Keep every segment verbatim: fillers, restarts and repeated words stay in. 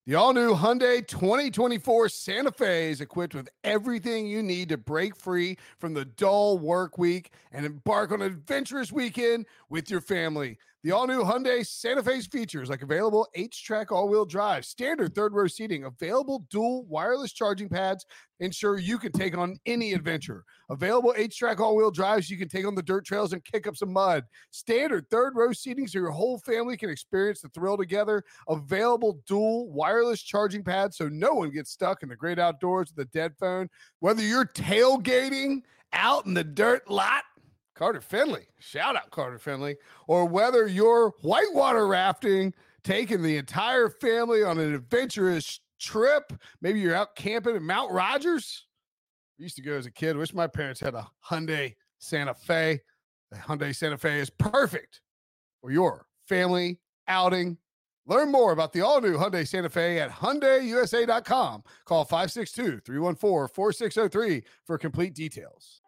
The all-new Hyundai twenty twenty-four Santa Fe is equipped with everything you need to break free from the dull work week and embark on an adventurous weekend with your family. The all-new Hyundai Santa Fe's features like available H-Track all-wheel drive, standard third-row seating, available dual wireless charging pads, ensure you can take on any adventure. Available H-Track all-wheel drives, you can take on the dirt trails and kick up some mud. Standard third-row seating so your whole family can experience the thrill together. Available dual wireless charging pads so no one gets stuck in the great outdoors with a dead phone. Whether you're tailgating out in the dirt lot, Carter Finley, shout out Carter Finley, or whether you're whitewater rafting, taking the entire family on an adventurous trip, maybe you're out camping at Mount Rogers. I used to go as a kid. Wish my parents had a Hyundai Santa Fe. The Hyundai Santa Fe is perfect for your family outing. Learn more about the all-new Hyundai Santa Fe at Hyundai U S A dot com. Call five six two, three one four, four six zero three for complete details.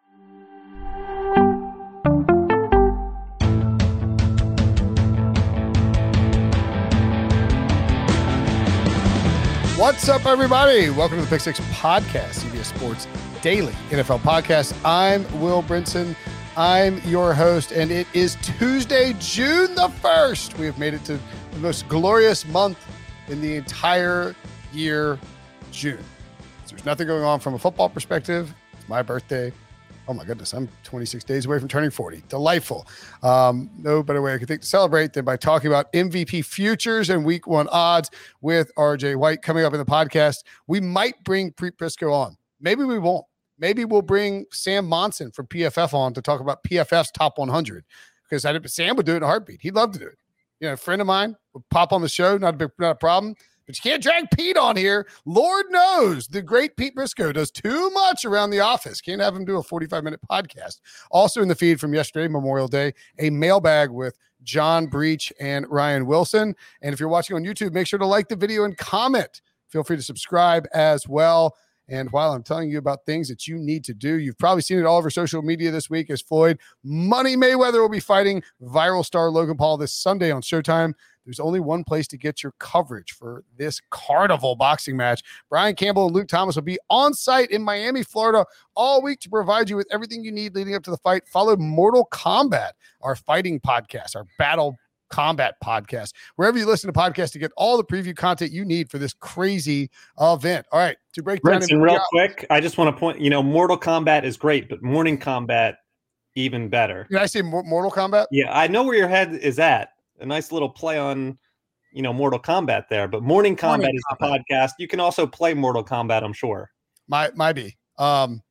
What's up, everybody? Welcome to the Pick Six Podcast, C B S Sports Daily N F L Podcast. I'm Will Brinson. I'm your host, and it is Tuesday, June the first. We have made it to the most glorious month in the entire year, June. So there's nothing going on from a football perspective. It's my birthday. Oh my goodness, I'm twenty-six days away from turning forty. Delightful. Um, no better way I could think to celebrate than by talking about M V P futures and week one odds with R J White. Coming up in the podcast, we might bring Pete Prisco on. Maybe we won't. Maybe we'll bring Sam Monson from P F F on to talk about P F F's top one hundred, because I, Sam would do it in a heartbeat. He'd love to do it. You know, a friend of mine would pop on the show, not a big, not a problem. But you can't drag Pete on here. Lord knows the great Pete Prisco does too much around the office. Can't have him do a forty-five minute podcast. Also in the feed from yesterday, Memorial Day, a mailbag with John Breach and Ryan Wilson. And if you're watching on YouTube, make sure to like the video and comment. Feel free to subscribe as well. And while I'm telling you about things that you need to do, you've probably seen it all over social media this week as Floyd Money Mayweather will be fighting viral star Logan Paul this Sunday on Showtime. There's only one place to get your coverage for this carnival boxing match. Brian Campbell and Luke Thomas will be on site in Miami, Florida all week to provide you with everything you need leading up to the fight. Follow Mortal Kombat, our fighting podcast, our battle combat podcast, wherever you listen to podcasts to get all the preview content you need for this crazy event. All right, to break down. Brinson, real quick, I just want to point, you know, Mortal Kombat is great, but Morning Kombat even better. Did I say Mortal Kombat? Yeah, I know where your head is at. A nice little play on, you know, Mortal Kombat there, but Morning Kombat Morning is Kombat. The podcast. You can also play Mortal Kombat, I'm sure. Might might be. Um,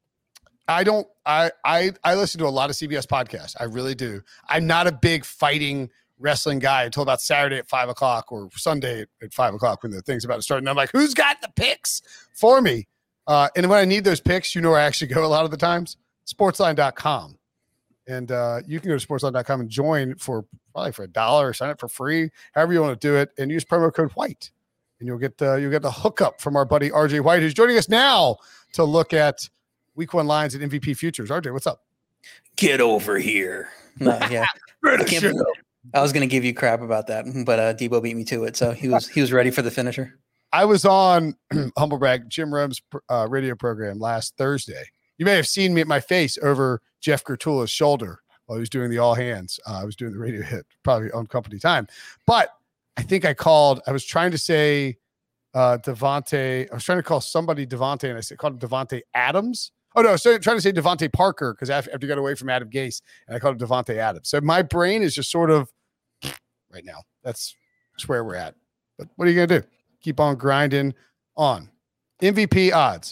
I don't. I I I listen to a lot of C B S podcasts. I really do. I'm not a big fighting wrestling guy until about Saturday at five o'clock or Sunday at five o'clock when the thing's about to start. And I'm like, who's got the picks for me? Uh, and when I need those picks, you know where I actually go a lot of the times? sportsline dot com. And uh, you can go to sportsline dot com and join for probably for a dollar or sign up for free, however you want to do it, and use promo code White. And you'll get uh, you'll get the hookup from our buddy R J White, who's joining us now to look at week one lines and M V P futures. R J, what's up? Get over here. No, yeah. I, I was going to give you crap about that, but uh, Debo beat me to it, so he was he was ready for the finisher. I was on Humble Brag, Jim Rome's uh, radio program last Thursday. You may have seen me at my face over Jeff Gertula's shoulder while he was doing the all hands. Uh, I was doing the radio hit, probably on company time. But I think I called, I was trying to say uh, Devontae, I was trying to call somebody Devontae, and I said, called him Devontae Adams. Oh, no, I was trying to say Devontae Parker because after, after he got away from Adam Gase, and I called him Devontae Adams. So my brain is just sort of right now. That's just where we're at. But what are you going to do? Keep on grinding on. M V P odds.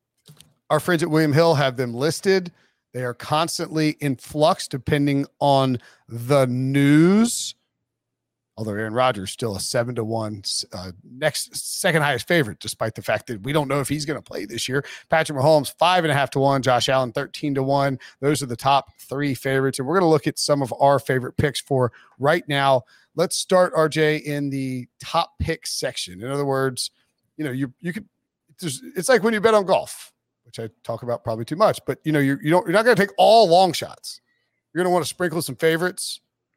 Our friends at William Hill have them listed. They are constantly in flux depending on the news. Although Aaron Rodgers still a seven to one uh, next second highest favorite, despite the fact that we don't know if he's going to play this year. Patrick Mahomes five and a half to one. Josh Allen thirteen to one. Those are the top three favorites, and we're going to look at some of our favorite picks for right now. Let's start, R J, in the top pick section. In other words, you know, you you could. It's like when you bet on golf, which I talk about probably too much, but you know, you you don't you're not going to take all long shots. You're going to want to sprinkle some favorites.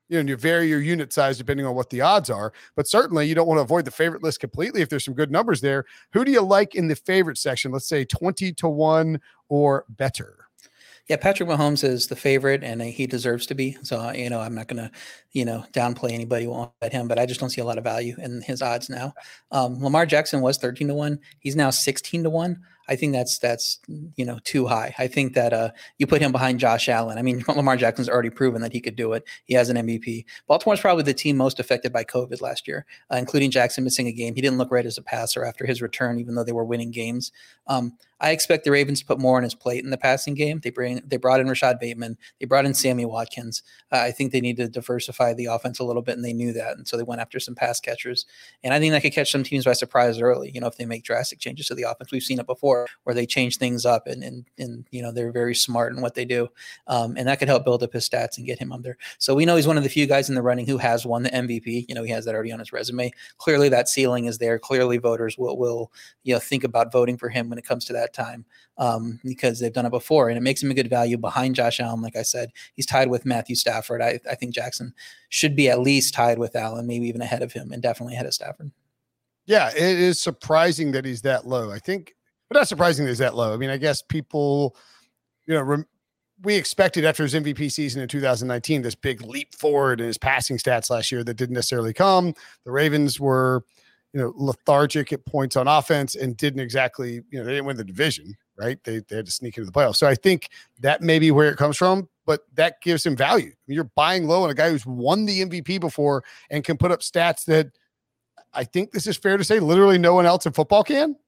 you know, and you vary your unit size depending on what the odds are. But certainly you don't want to avoid the favorite list completely if there's some good numbers there. Who do you like in the favorite section? Let's say twenty to one or better. Yeah, Patrick Mahomes is the favorite, and he deserves to be. So, you know, I'm not going to, you know, downplay anybody who won't bet him, but I just don't see a lot of value in his odds now. Um, Lamar Jackson was thirteen to one. He's now sixteen to one. I think that's, that's, you know, too high. I think that uh, you put him behind Josh Allen. I mean, Lamar Jackson's already proven that he could do it. He has an M V P. Baltimore's probably the team most affected by COVID last year, uh, including Jackson missing a game. He didn't look right as a passer after his return, even though they were winning games. Um, I expect the Ravens to put more on his plate in the passing game. They bring, they brought in Rashad Bateman. They brought in Sammy Watkins. Uh, I think they need to diversify the offense a little bit, and they knew that. And so they went after some pass catchers. And I think that could catch some teams by surprise early, you know, if they make drastic changes to the offense. We've seen it before where they change things up and, and, and you know, they're very smart in what they do. Um, and that could help build up his stats and get him under. So we know he's one of the few guys in the running who has won the M V P. You know, he has that already on his resume. Clearly that ceiling is there. Clearly voters will, will, you know, think about voting for him when it comes to that time. Um, because they've done it before, and it makes him a good value behind Josh Allen. Like I said, he's tied with Matthew Stafford. I, I think Jackson should be at least tied with Allen, maybe even ahead of him, and definitely ahead of Stafford. Yeah, it is surprising that he's that low. I think, but not surprising that he's that low. I mean, I guess people, you know, rem- we expected after his M V P season in two thousand nineteen, this big leap forward in his passing stats last year that didn't necessarily come. The Ravens were, you know, lethargic at points on offense and didn't exactly, you know, they didn't win the division. Right. They, they had to sneak into the playoffs. So I think that may be where it comes from, but that gives him value. I mean, you're buying low on a guy who's won the M V P before and can put up stats that I think this is fair to say literally no one else in football can.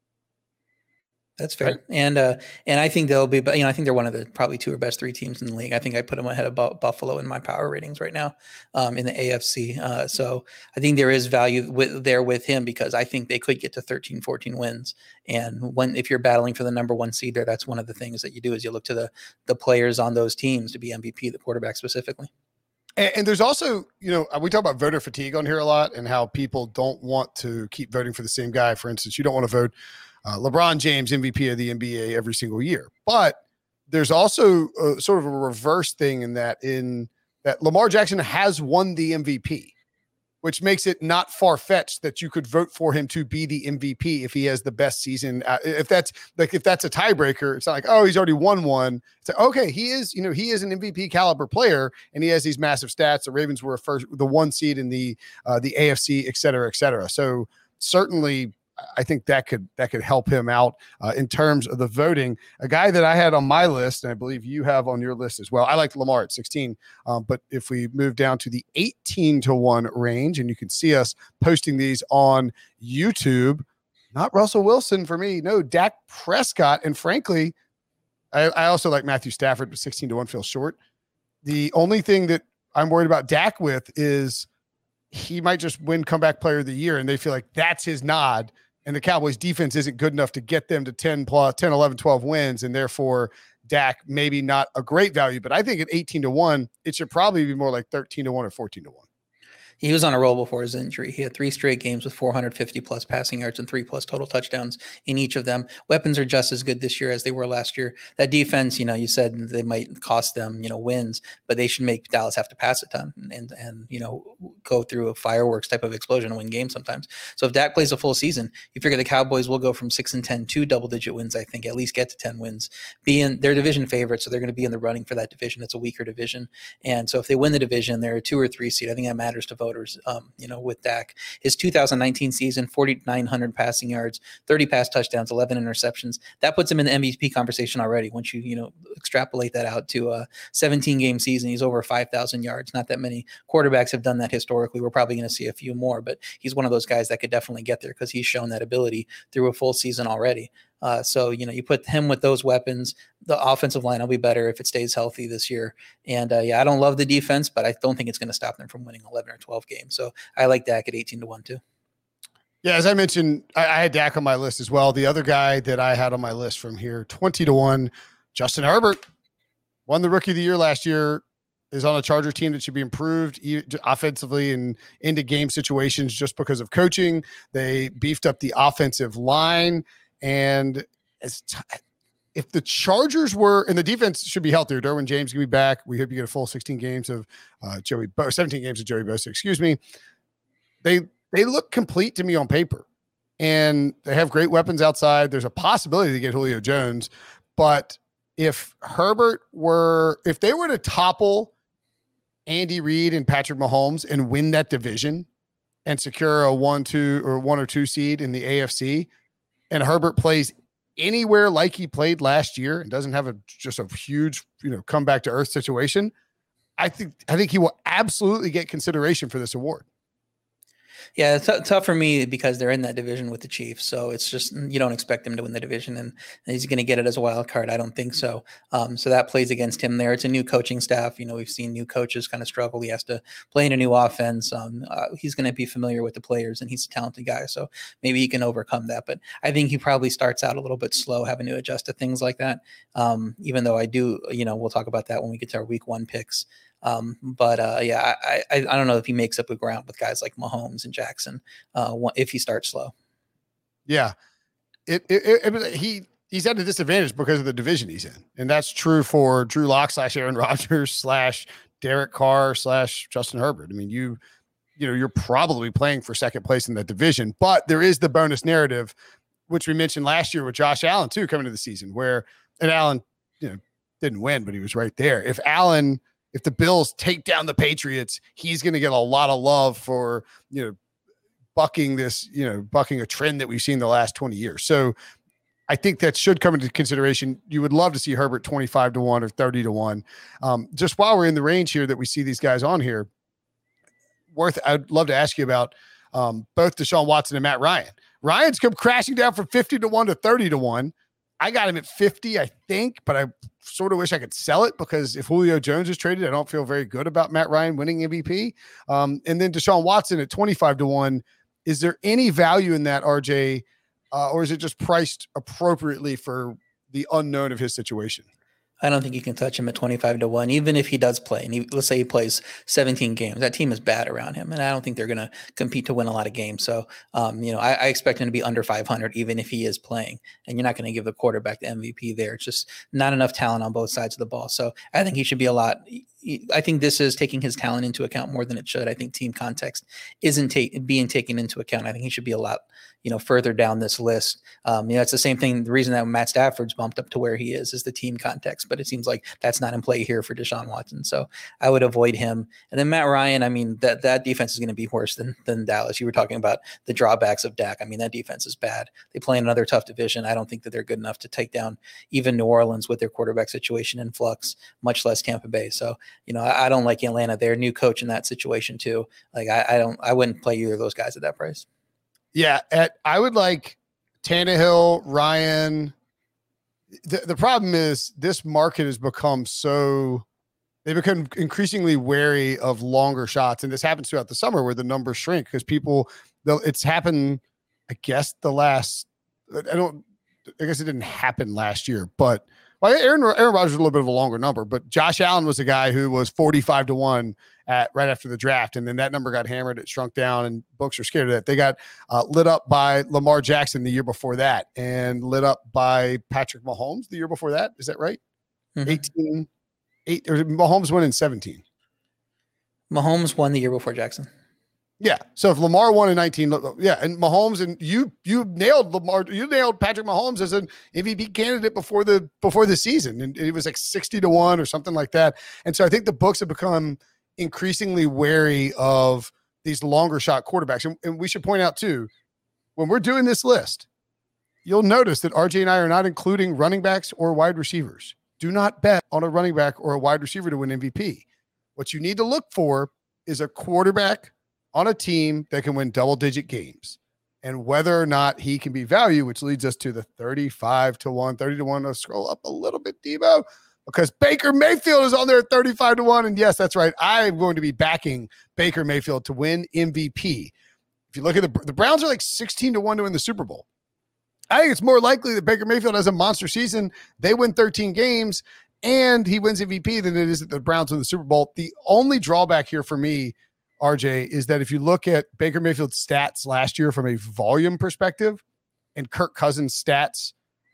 That's fair. Right. And, uh, and I think they'll be, you know, I think they're one of the probably two or best three teams in the league. I think I put them ahead of Bu- Buffalo in my power ratings right now um, in the A F C. Uh, so I think there is value with, there with him because I think they could get to thirteen, fourteen wins. And when, if you're battling for the number one seed there, that's one of the things that you do is you look to the, the players on those teams to be M V P, the quarterback specifically. And, and there's also, you know, we talk about voter fatigue on here a lot and how people don't want to keep voting for the same guy. For instance, you don't want to vote Uh, LeBron James M V P of the N B A every single year. But there's also a, sort of a reverse thing in that in that Lamar Jackson has won the M V P, which makes it not far-fetched that you could vote for him to be the M V P if he has the best season. Uh, if that's like, if that's a tiebreaker, it's not like, oh, he's already won one. It's like, okay, he is, you know, he is an M V P caliber player and he has these massive stats. The Ravens were first, the one seed in the, uh, the A F C, et cetera, et cetera. So certainly, I think that could that could help him out uh, in terms of the voting. A guy that I had on my list, and I believe you have on your list as well. I like Lamar at sixteen, um, but if we move down to the eighteen to one range, and you can see us posting these on YouTube, not Russell Wilson for me. No, Dak Prescott, and frankly, I, I also like Matthew Stafford, but sixteen to one feels short. The only thing that I'm worried about Dak with is he might just win comeback player of the year, and they feel like that's his nod. And the Cowboys defense isn't good enough to get them to ten plus, ten, eleven, twelve wins. And therefore Dak, maybe not a great value, but I think at eighteen to one, it should probably be more like thirteen to one or fourteen to one. He was on a roll before his injury. He had three straight games with four hundred fifty plus passing yards and three plus total touchdowns in each of them. Weapons are just as good this year as they were last year. That defense, you know, you said they might cost them, you know, wins, but they should make Dallas have to pass a ton and, and, and you know, go through a fireworks type of explosion and win games sometimes. So if Dak plays a full season, you figure the Cowboys will go from six and ten to double digit wins, I think, at least get to ten wins, be in their division favorites. So they're going to be in the running for that division. It's a weaker division. And so if they win the division, they're a two or three seed. I think that matters to voters. Um, you know, with Dak, his two thousand nineteen season, forty-nine hundred passing yards, thirty pass touchdowns, eleven interceptions. That puts him in the M V P conversation already. Once you, you know, extrapolate that out to a seventeen game season, he's over five thousand yards. Not that many quarterbacks have done that historically. We're probably going to see a few more, but he's one of those guys that could definitely get there because he's shown that ability through a full season already. Uh, so, you know, you put him with those weapons, the offensive line will be better if it stays healthy this year. And uh, yeah, I don't love the defense, but I don't think it's going to stop them from winning eleven or twelve games. So I like Dak at eighteen to one too. Yeah, as I mentioned, I, I had Dak on my list as well. The other guy that I had on my list from here, twenty to one, Justin Herbert, won the Rookie of the Year last year, is on a Charger team that should be improved offensively and into game situations just because of coaching. They beefed up the offensive line. And it's, if the Chargers were, and the defense should be healthier, Derwin James can be back. We hope you get a full sixteen games of uh, Joey, Bo- seventeen games of Joey Bosa, excuse me. They, they look complete to me on paper, and they have great weapons outside. There's a possibility to get Julio Jones, but if Herbert were, if they were to topple Andy Reid and Patrick Mahomes and win that division and secure a one, two or one or two seed in the A F C, and Herbert plays anywhere like he played last year and doesn't have a, just a huge, you know, come back to earth situation, I think, I think he will absolutely get consideration for this award. Yeah, it's t- tough for me because they're in that division with the Chiefs. So it's just, you don't expect him to win the division, and he's going to get it as a wild card. I don't think so. Um, so that plays against him there. It's a new coaching staff. You know, we've seen new coaches kind of struggle. He has to play in a new offense. Um, uh, he's going to be familiar with the players, and he's a talented guy. So maybe he can overcome that. But I think he probably starts out a little bit slow, having to adjust to things like that. Um, even though I do, you know, we'll talk about that when we get to our week one picks. Um, but uh, yeah, I, I I don't know if he makes up the ground with guys like Mahomes and Jackson uh, if he starts slow. Yeah, it, it, it, it he he's at a disadvantage because of the division he's in, and that's true for Drew Lock slash Aaron Rodgers slash Derek Carr slash Justin Herbert. I mean, you you know you're probably playing for second place in that division, but there is the bonus narrative, which we mentioned last year with Josh Allen too coming to the season, where and Allen you know didn't win, but he was right there. If Allen If the Bills take down the Patriots, he's going to get a lot of love for, you know, bucking this, you know, bucking a trend that we've seen the last twenty years. So I think that should come into consideration. You would love to see Herbert twenty-five to one or thirty to one. Um, just while we're in the range here that we see these guys on here, worth, I'd love to ask you about um, both Deshaun Watson and Matt Ryan. Ryan's come crashing down from fifty to one to thirty to one. I got him at fifty, I think, but I sort of wish I could sell it because if Julio Jones is traded, I don't feel very good about Matt Ryan winning M V P. Um, and then Deshaun Watson at twenty-five to one. Is there any value in that, R J, uh, or is it just priced appropriately for the unknown of his situation? I don't think you can touch him at twenty-five to one, even if he does play. And he, let's say he plays seventeen games, that team is bad around him. And I don't think they're going to compete to win a lot of games. So, um, you know, I, I expect him to be under five hundred, even if he is playing, and you're not going to give the quarterback the M V P there. It's just not enough talent on both sides of the ball. So I think he should be a lot. I think this is taking his talent into account more than it should. I think team context isn't ta- being taken into account. I think he should be a lot, you know, further down this list. Um, you know, it's the same thing. The reason that Matt Stafford's bumped up to where he is is the team context, but it seems like that's not in play here for Deshaun Watson. So I would avoid him. And then Matt Ryan, I mean, that, that defense is going to be worse than, than Dallas. You were talking about the drawbacks of Dak. I mean, that defense is bad. They play in another tough division. I don't think that they're good enough to take down even New Orleans with their quarterback situation in flux, much less Tampa Bay. So, you know, I, I don't like Atlanta. They're a new coach in that situation too. Like I, I don't, I wouldn't play either of those guys at that price. Yeah, at I would like Tannehill, Ryan. The, the problem is this market has become so they become increasingly wary of longer shots, and this happens throughout the summer where the numbers shrink because people. It's happened, I guess, the last. I don't. I guess it didn't happen last year, but well, Aaron Aaron Rodgers was a little bit of a longer number, but Josh Allen was a guy who was forty-five to one at right after the draft, and then that number got hammered. It shrunk down, and books are scared of that. They got uh, lit up by Lamar Jackson the year before that, and lit up by Patrick Mahomes the year before that. Is that right? Mm-hmm. eighteen, eight, or Mahomes won in seventeen. Mahomes won the year before Jackson. Yeah. So if Lamar won in nineteen, yeah, and Mahomes and you you nailed Lamar, you nailed Patrick Mahomes as an M V P candidate before the before the season, and it was like sixty to one or something like that. And so I think the books have become increasingly wary of these longer shot quarterbacks. And, and we should point out too, when we're doing this list, you'll notice that R J and I are not including running backs or wide receivers. Do not bet on a running back or a wide receiver to win M V P. What you need to look for is a quarterback on a team that can win double-digit games, and whether or not he can be value, which leads us to the thirty-five to one, thirty to one. Let's scroll up a little bit, Debo, because Baker Mayfield is on there at thirty-five to one. And yes, that's right. I am going to be backing Baker Mayfield to win M V P. If you look at the, the Browns are like sixteen to one to win the Super Bowl. I think it's more likely that Baker Mayfield has a monster season. They win thirteen games and he wins M V P than it is that the Browns win the Super Bowl. The only drawback here for me, R J, is that if you look at Baker Mayfield's stats last year from a volume perspective and Kirk Cousins' stats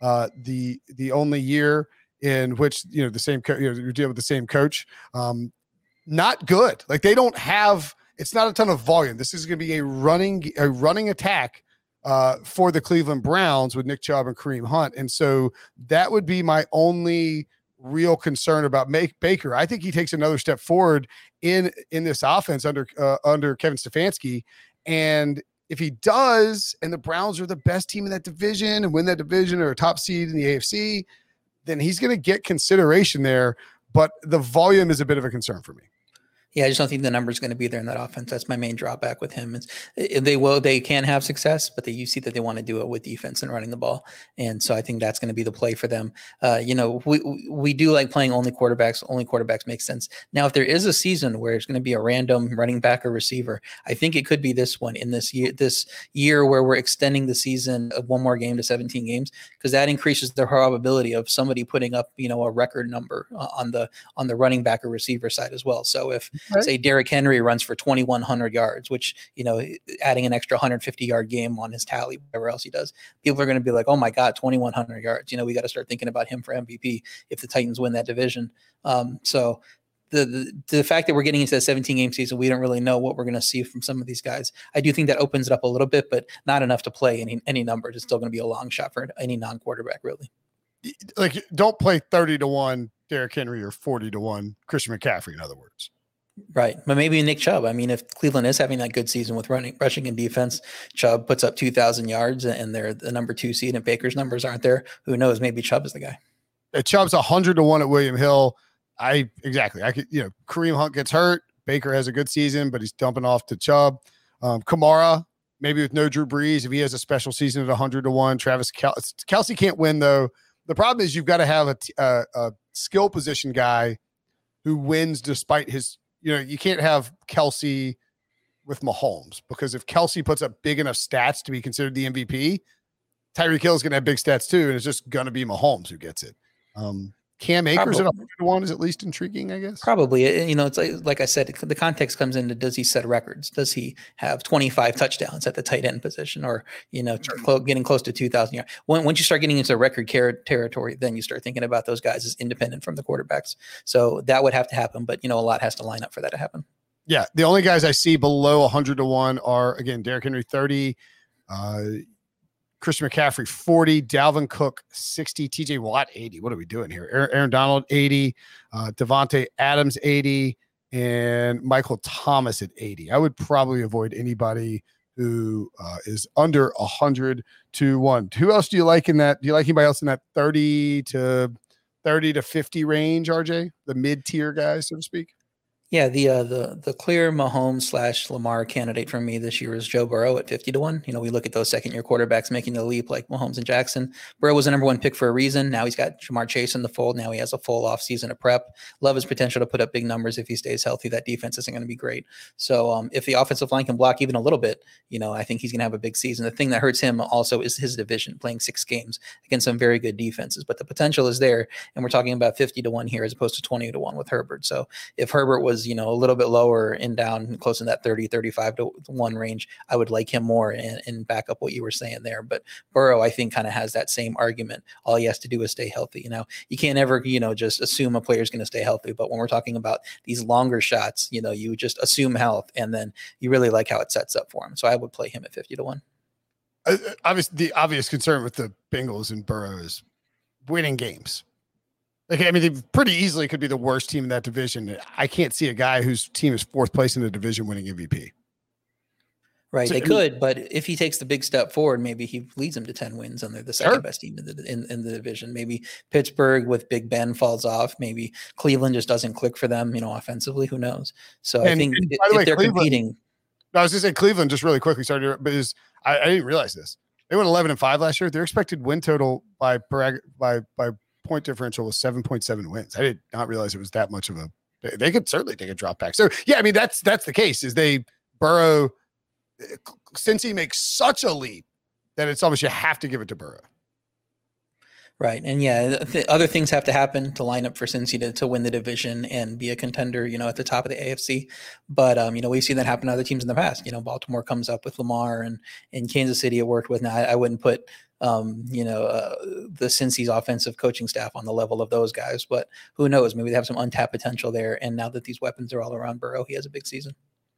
uh, the the only year in which you know the same co- you know, you're dealing with the same coach. Um, not good. Like they don't have. It's not a ton of volume. This is going to be a running a running attack uh, for the Cleveland Browns with Nick Chubb and Kareem Hunt, and so that would be my only real concern about Make Baker. I think he takes another step forward in in this offense under uh, under Kevin Stefanski, and if he does, and the Browns are the best team in that division and win that division or a top seed in the A F C, then he's going to get consideration there. But the volume is a bit of a concern for me. Yeah, I just don't think the number is going to be there in that offense. That's my main drawback with him. Is they will, they can have success, but they, you see that they want to do it with defense and running the ball, and so I think that's going to be the play for them. Uh, you know, we we do like playing only quarterbacks. Only quarterbacks make sense. Now, if there is a season where it's going to be a random running back or receiver, I think it could be this one in this year. This year where we're extending the season of one more game to seventeen games, because that increases the probability of somebody putting up, you know, a record number on the on the running back or receiver side as well. So if Right. say Derrick Henry runs for twenty-one hundred yards, which, you know, adding an extra one hundred fifty yard game on his tally, whatever else he does, people are going to be like, oh my God, twenty-one hundred yards. You know, we got to start thinking about him for M V P if the Titans win that division. Um, so the, the the fact that we're getting into that seventeen game season, we don't really know what we're going to see from some of these guys. I do think that opens it up a little bit, but not enough to play any, any numbers. It's still going to be a long shot for any non-quarterback, really. Like, don't play thirty to one Derrick Henry or forty to one Christian McCaffrey, in other words. Right. But maybe Nick Chubb. I mean, if Cleveland is having that good season with running, rushing and defense, Chubb puts up two thousand yards and they're the number two seed and Baker's numbers aren't there. Who knows? Maybe Chubb is the guy. Yeah, Chubb's one hundred to one at William Hill. I exactly. I could, you know, Kareem Hunt gets hurt. Baker has a good season, but he's dumping off to Chubb. Um, Kamara, maybe with no Drew Brees, if he has a special season at one hundred to one. Travis Kel- Kelce can't win, though. The problem is you've got to have a, a, a skill position guy who wins despite his. You know, you can't have Kelce with Mahomes, because if Kelce puts up big enough stats to be considered the M V P, Tyreek Hill is going to have big stats too, and it's just going to be Mahomes who gets it. Um, Cam Akers at one hundred to one is at least intriguing, I guess. Probably. You know, it's like, like I said, the context comes into, does he set records? Does he have twenty-five touchdowns at the tight end position, or, you know, sure. getting close to two thousand yards? When, once you start getting into record territory, then you start thinking about those guys as independent from the quarterbacks. So that would have to happen, but, you know, a lot has to line up for that to happen. Yeah. The only guys I see below one hundred to one are, again, Derrick Henry thirty, uh, Christian McCaffrey forty, Dalvin Cook sixty, T J Watt eighty. What are we doing here? Aaron, Aaron Donald eighty, uh, Devontae Adams eighty, and Michael Thomas at eighty. I would probably avoid anybody who uh, is under one hundred to one. Who else do you like in that? Do you like anybody else in that thirty to fifty range, R J? The mid-tier guys, so to speak? Yeah, the uh, the the clear Mahomes slash Lamar candidate for me this year is Joe Burrow at fifty to one. You know, we look at those second year quarterbacks making the leap like Mahomes and Jackson. Burrow was the number one pick for a reason. Now he's got Jamar Chase in the fold. Now he has a full off season of prep. Love his potential to put up big numbers if he stays healthy. That defense isn't going to be great. So um, if the offensive line can block even a little bit, you know, I think he's going to have a big season. The thing that hurts him also is his division, playing six games against some very good defenses. But the potential is there, and we're talking about fifty to one here as opposed to twenty to one with Herbert. So if Herbert was, you know, a little bit lower and down close in that thirty, thirty-five to one range, I would like him more and, and back up what you were saying there. But Burrow, I think, kind of has that same argument. All he has to do is stay healthy. You know, you can't ever, you know, just assume a player is going to stay healthy. But when we're talking about these longer shots, you know, you just assume health and then you really like how it sets up for him. So I would play him at fifty to one. Uh, obviously, the obvious concern with the Bengals and Burrow is winning games. Like, I mean, they pretty easily could be the worst team in that division. I can't see a guy whose team is fourth place in the division winning M V P. Right, So, they I mean- could, but if he takes the big step forward, maybe he leads them to ten wins, and they're the second Sure. best team in the in, in the division. Maybe Pittsburgh with Big Ben falls off. Maybe Cleveland just doesn't click for them, you know, offensively. Who knows? So I And- think and if, by the if way, they're Cleveland- competing, No, I was going to say Cleveland, just really quickly, sorry, to- but is I, I didn't realize this. They went eleven and five last year. Their expected win total by by by point differential was seven point seven wins. I did not realize it was that much of a. They, they could certainly take a drop back. So yeah, I mean that's that's the case. Is they Burrow, since he makes such a leap that it's almost you have to give it to Burrow. Right. And yeah, th- other things have to happen to line up for Cincy to, to win the division and be a contender, you know, at the top of the A F C. But, um, you know, we've seen that happen to other teams in the past. You know, Baltimore comes up with Lamar, and in Kansas City it worked with. Now, I, I wouldn't put, um, you know, uh, the Cincy's offensive coaching staff on the level of those guys. But who knows? Maybe they have some untapped potential there. And now that these weapons are all around Burrow, he has a big season.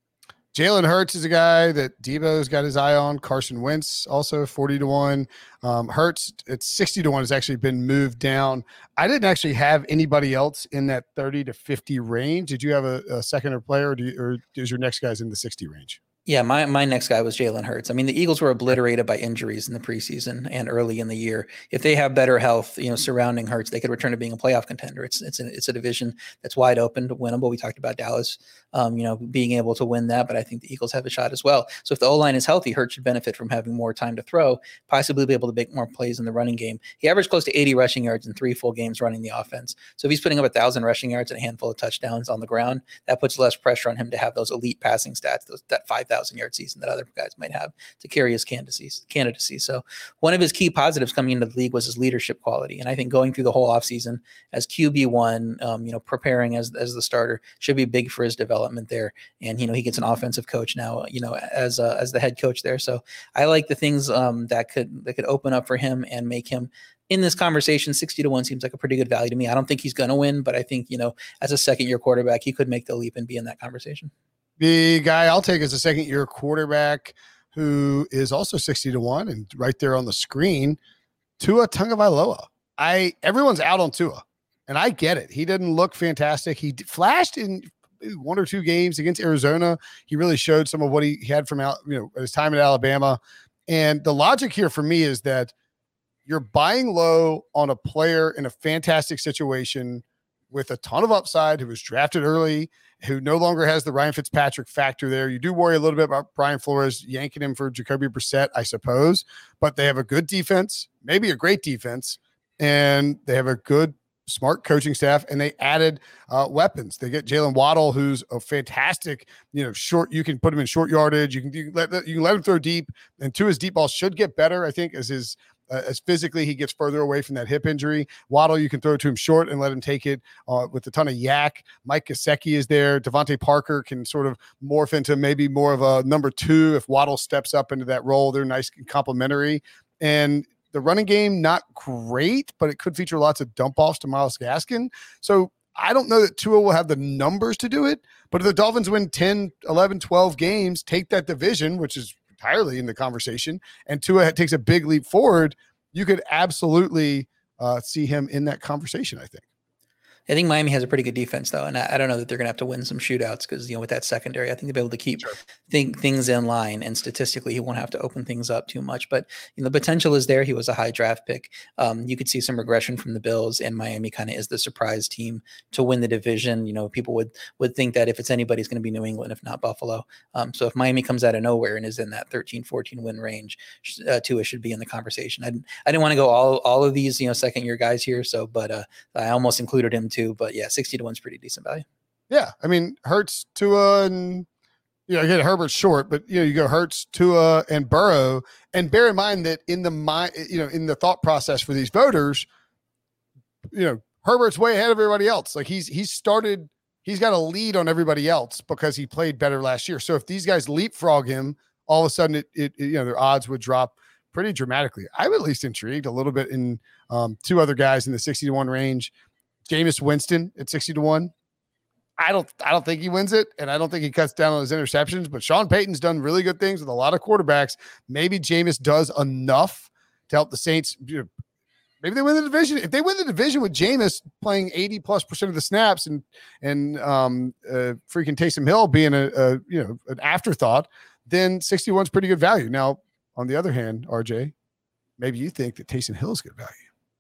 Jalen Hurts is a guy that Debo's got his eye on. Carson Wentz also forty to one. Um, Hurts at sixty to one has actually been moved down. I didn't actually have anybody else in that thirty to fifty range. Did you have a, a second or player, or, do you, or is your next guys in the sixty range? Yeah, my, my next guy was Jalen Hurts. I mean, the Eagles were obliterated by injuries in the preseason and early in the year. If they have better health, you know, surrounding Hurts, they could return to being a playoff contender. It's it's a, it's a division that's wide open, winnable. We talked about Dallas, um, you know, being able to win that, but I think the Eagles have a shot as well. So if the O-line is healthy, Hurts should benefit from having more time to throw, possibly be able to make more plays in the running game. He averaged close to eighty rushing yards in three full games running the offense. So if he's putting up a thousand rushing yards and a handful of touchdowns on the ground, that puts less pressure on him to have those elite passing stats, those, that five thousand yard season that other guys might have to carry his candidacy. candidacy. So one of his key positives coming into the league was his leadership quality. And I think going through the whole offseason as Q B one, um, you know, preparing as, as the starter should be big for his development there. And, you know, he gets an offensive coach now, you know, as uh, as the head coach there. So I like the things um, that could, that could open up for him and make him in this conversation. Sixty to one seems like a pretty good value to me. I don't think he's going to win, but I think, you know, as a second year quarterback, he could make the leap and be in that conversation. The guy I'll take as a second year quarterback who is also sixty to one and right there on the screen, Tua Tagovailoa. I everyone's out on Tua, and I get it. He didn't look fantastic. He flashed in one or two games against Arizona. He really showed some of what he had from, you know, his time at Alabama. And the logic here for me is that you're buying low on a player in a fantastic situation with a ton of upside, who was drafted early, who no longer has the Ryan Fitzpatrick factor there. You do worry a little bit about Brian Flores yanking him for Jacoby Brissett, I suppose, but they have a good defense, maybe a great defense, and they have a good, smart coaching staff, and they added uh, weapons. They get Jalen Waddle, who's a fantastic, you know, short. You can put him in short yardage. You can, you can let you can let him throw deep, and to his deep ball should get better, I think, as his Uh, as physically he gets further away from that hip injury. Waddle, you can throw to him short and let him take it uh, with a ton of yak. Mike Gesicki is there. Devontae Parker can sort of morph into maybe more of a number two if Waddle steps up into that role. They're nice and complementary. And the running game, not great, but it could feature lots of dump offs to Myles Gaskin. So I don't know that Tua will have the numbers to do it, but if the Dolphins win ten, eleven, twelve games, take that division, which is entirely in the conversation, and Tua takes a big leap forward, you could absolutely uh, see him in that conversation, I think. I think Miami has a pretty good defense, though, and I, I don't know that they're going to have to win some shootouts because, you know, with that secondary, I think they'll be able to keep Sure. think, things in line, and statistically, he won't have to open things up too much. But, you know, the potential is there. He was a high draft pick. Um, you could see some regression from the Bills, and Miami kind of is the surprise team to win the division. You know, people would would think that if it's anybody, it's going to be New England, if not Buffalo. Um, so if Miami comes out of nowhere and is in that thirteen, fourteen win range, uh, Tua should be in the conversation. I, I didn't want to go all all of these, you know, second year guys here, so but uh, I almost included him too. But yeah, sixty to one is pretty decent value. Yeah, I mean, Hurts, Tua, and you know, again, Herbert's short, but you know, you go Hurts, Tua, and Burrow, and bear in mind that in the mind, you know, in the thought process for these voters, you know, Herbert's way ahead of everybody else. Like he's he's started, he's got a lead on everybody else because he played better last year. So if these guys leapfrog him, all of a sudden, it, it, it you know, their odds would drop pretty dramatically. I'm at least intrigued a little bit in um, two other guys in the sixty to one range. Jameis Winston at sixty to one. I don't, I don't think he wins it, and I don't think he cuts down on his interceptions, but Sean Payton's done really good things with a lot of quarterbacks. Maybe Jameis does enough to help the Saints. You know, maybe they win the division. If they win the division with Jameis playing eighty plus percent of the snaps and, and um, uh, freaking Taysom Hill being a, a, you know, an afterthought, then sixty-one is pretty good value. Now, on the other hand, R J, maybe you think that Taysom Hill is good value.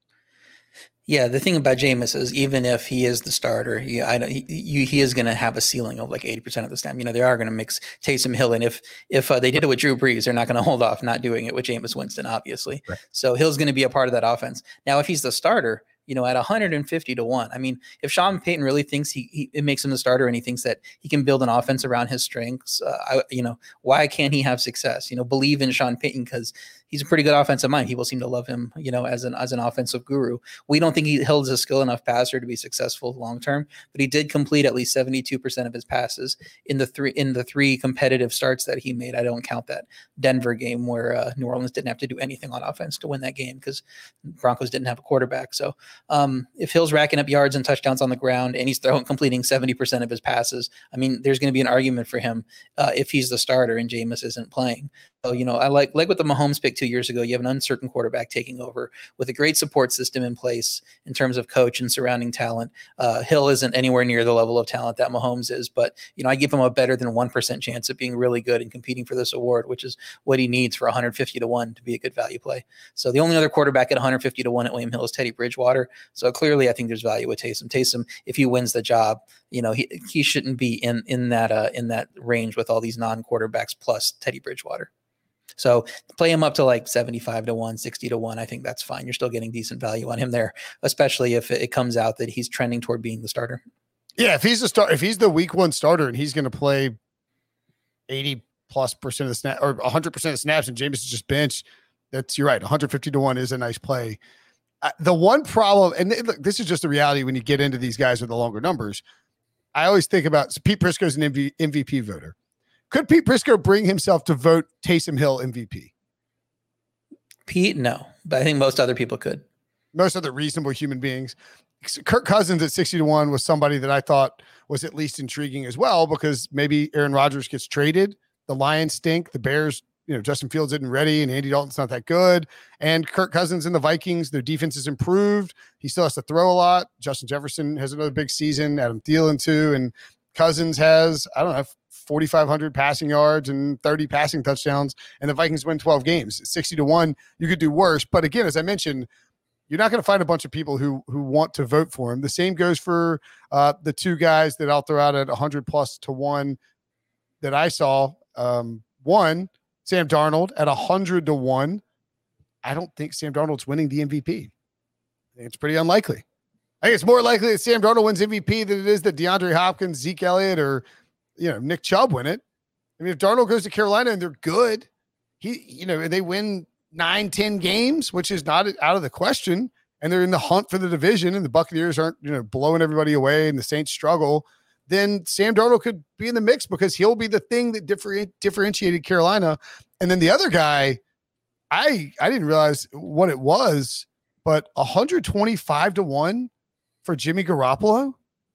Yeah, the thing about Jameis is even if he is the starter, he, I don't, he, he is going to have a ceiling of like eighty percent of the snap. You know, they are going to mix Taysom Hill. And if if uh, they did it with Drew Brees, they're not going to hold off not doing it with Jameis Winston, obviously. Right. So Hill's going to be a part of that offense. Now, if he's the starter, you know, at one hundred fifty to one, I mean, if Sean Payton really thinks he, he it makes him the starter and he thinks that he can build an offense around his strengths, uh, I, you know, why can't he have success? You know, believe in Sean Payton because, he's a pretty good offensive mind. People seem to love him, you know, as an as an offensive guru. We don't think he Hill's a skill enough passer to be successful long term, but he did complete at least seventy-two percent of his passes in the three in the three competitive starts that he made. I don't count that Denver game where uh, New Orleans didn't have to do anything on offense to win that game because Broncos didn't have a quarterback. So um, if Hill's racking up yards and touchdowns on the ground and he's throwing completing seventy percent of his passes, I mean, there's going to be an argument for him uh, if he's the starter and Jameis isn't playing. So, you know, I like like with the Mahomes pick two years ago, you have an uncertain quarterback taking over with a great support system in place in terms of coach and surrounding talent. Uh, Hill isn't anywhere near the level of talent that Mahomes is, but, you know, I give him a better than one percent chance of being really good and competing for this award, which is what he needs for one hundred fifty to one to be a good value play. So the only other quarterback at one hundred fifty to one at William Hill is Teddy Bridgewater. So clearly I think there's value with Taysom. Taysom, if he wins the job, you know, he, he shouldn't be in, in that, uh, in that range with all these non-quarterbacks plus Teddy Bridgewater. So play him up to like seventy-five to one, sixty to one. I think that's fine. You're still getting decent value on him there, especially if it comes out that he's trending toward being the starter. Yeah. If he's the start, if he's the week one starter and he's going to play eighty plus percent of the snap or one hundred percent of snaps and Jameis is just benched, that's, you're right. one hundred fifty to one is a nice play. Uh, the one problem, and look, this is just the reality when you get into these guys with the longer numbers. I always think about, so Pete Prisco's an M V, M V P voter. Could Pete Prisco bring himself to vote Taysom Hill M V P? Pete, no, but I think most other people could. Most other reasonable human beings. Kirk Cousins at sixty to one was somebody that I thought was at least intriguing as well, because maybe Aaron Rodgers gets traded. The Lions stink. The Bears, you know, Justin Fields isn't ready and Andy Dalton's not that good. And Kirk Cousins and the Vikings, their defense is improved. He still has to throw a lot. Justin Jefferson has another big season. Adam Thielen too. And Cousins has, I don't know, forty-five hundred passing yards and thirty passing touchdowns, and the Vikings win twelve games. sixty to one, you could do worse. But again, as I mentioned, you're not going to find a bunch of people who who want to vote for him. The same goes for uh, the two guys that I'll throw out at one hundred plus to one that I saw. Um, one, Sam Darnold at one hundred to one. I don't think Sam Darnold's winning the M V P. I think it's pretty unlikely. I think it's more likely that Sam Darnold wins M V P than it is that DeAndre Hopkins, Zeke Elliott, or you know, Nick Chubb win it. I mean, if Darnold goes to Carolina and they're good, he, you know, they win nine, ten games, which is not out of the question, and they're in the hunt for the division, and the Buccaneers aren't, you know, blowing everybody away, and the Saints struggle, then Sam Darnold could be in the mix because he'll be the thing that differ- differentiated Carolina. And then the other guy, I I didn't realize what it was, but one hundred twenty-five to one for Jimmy Garoppolo.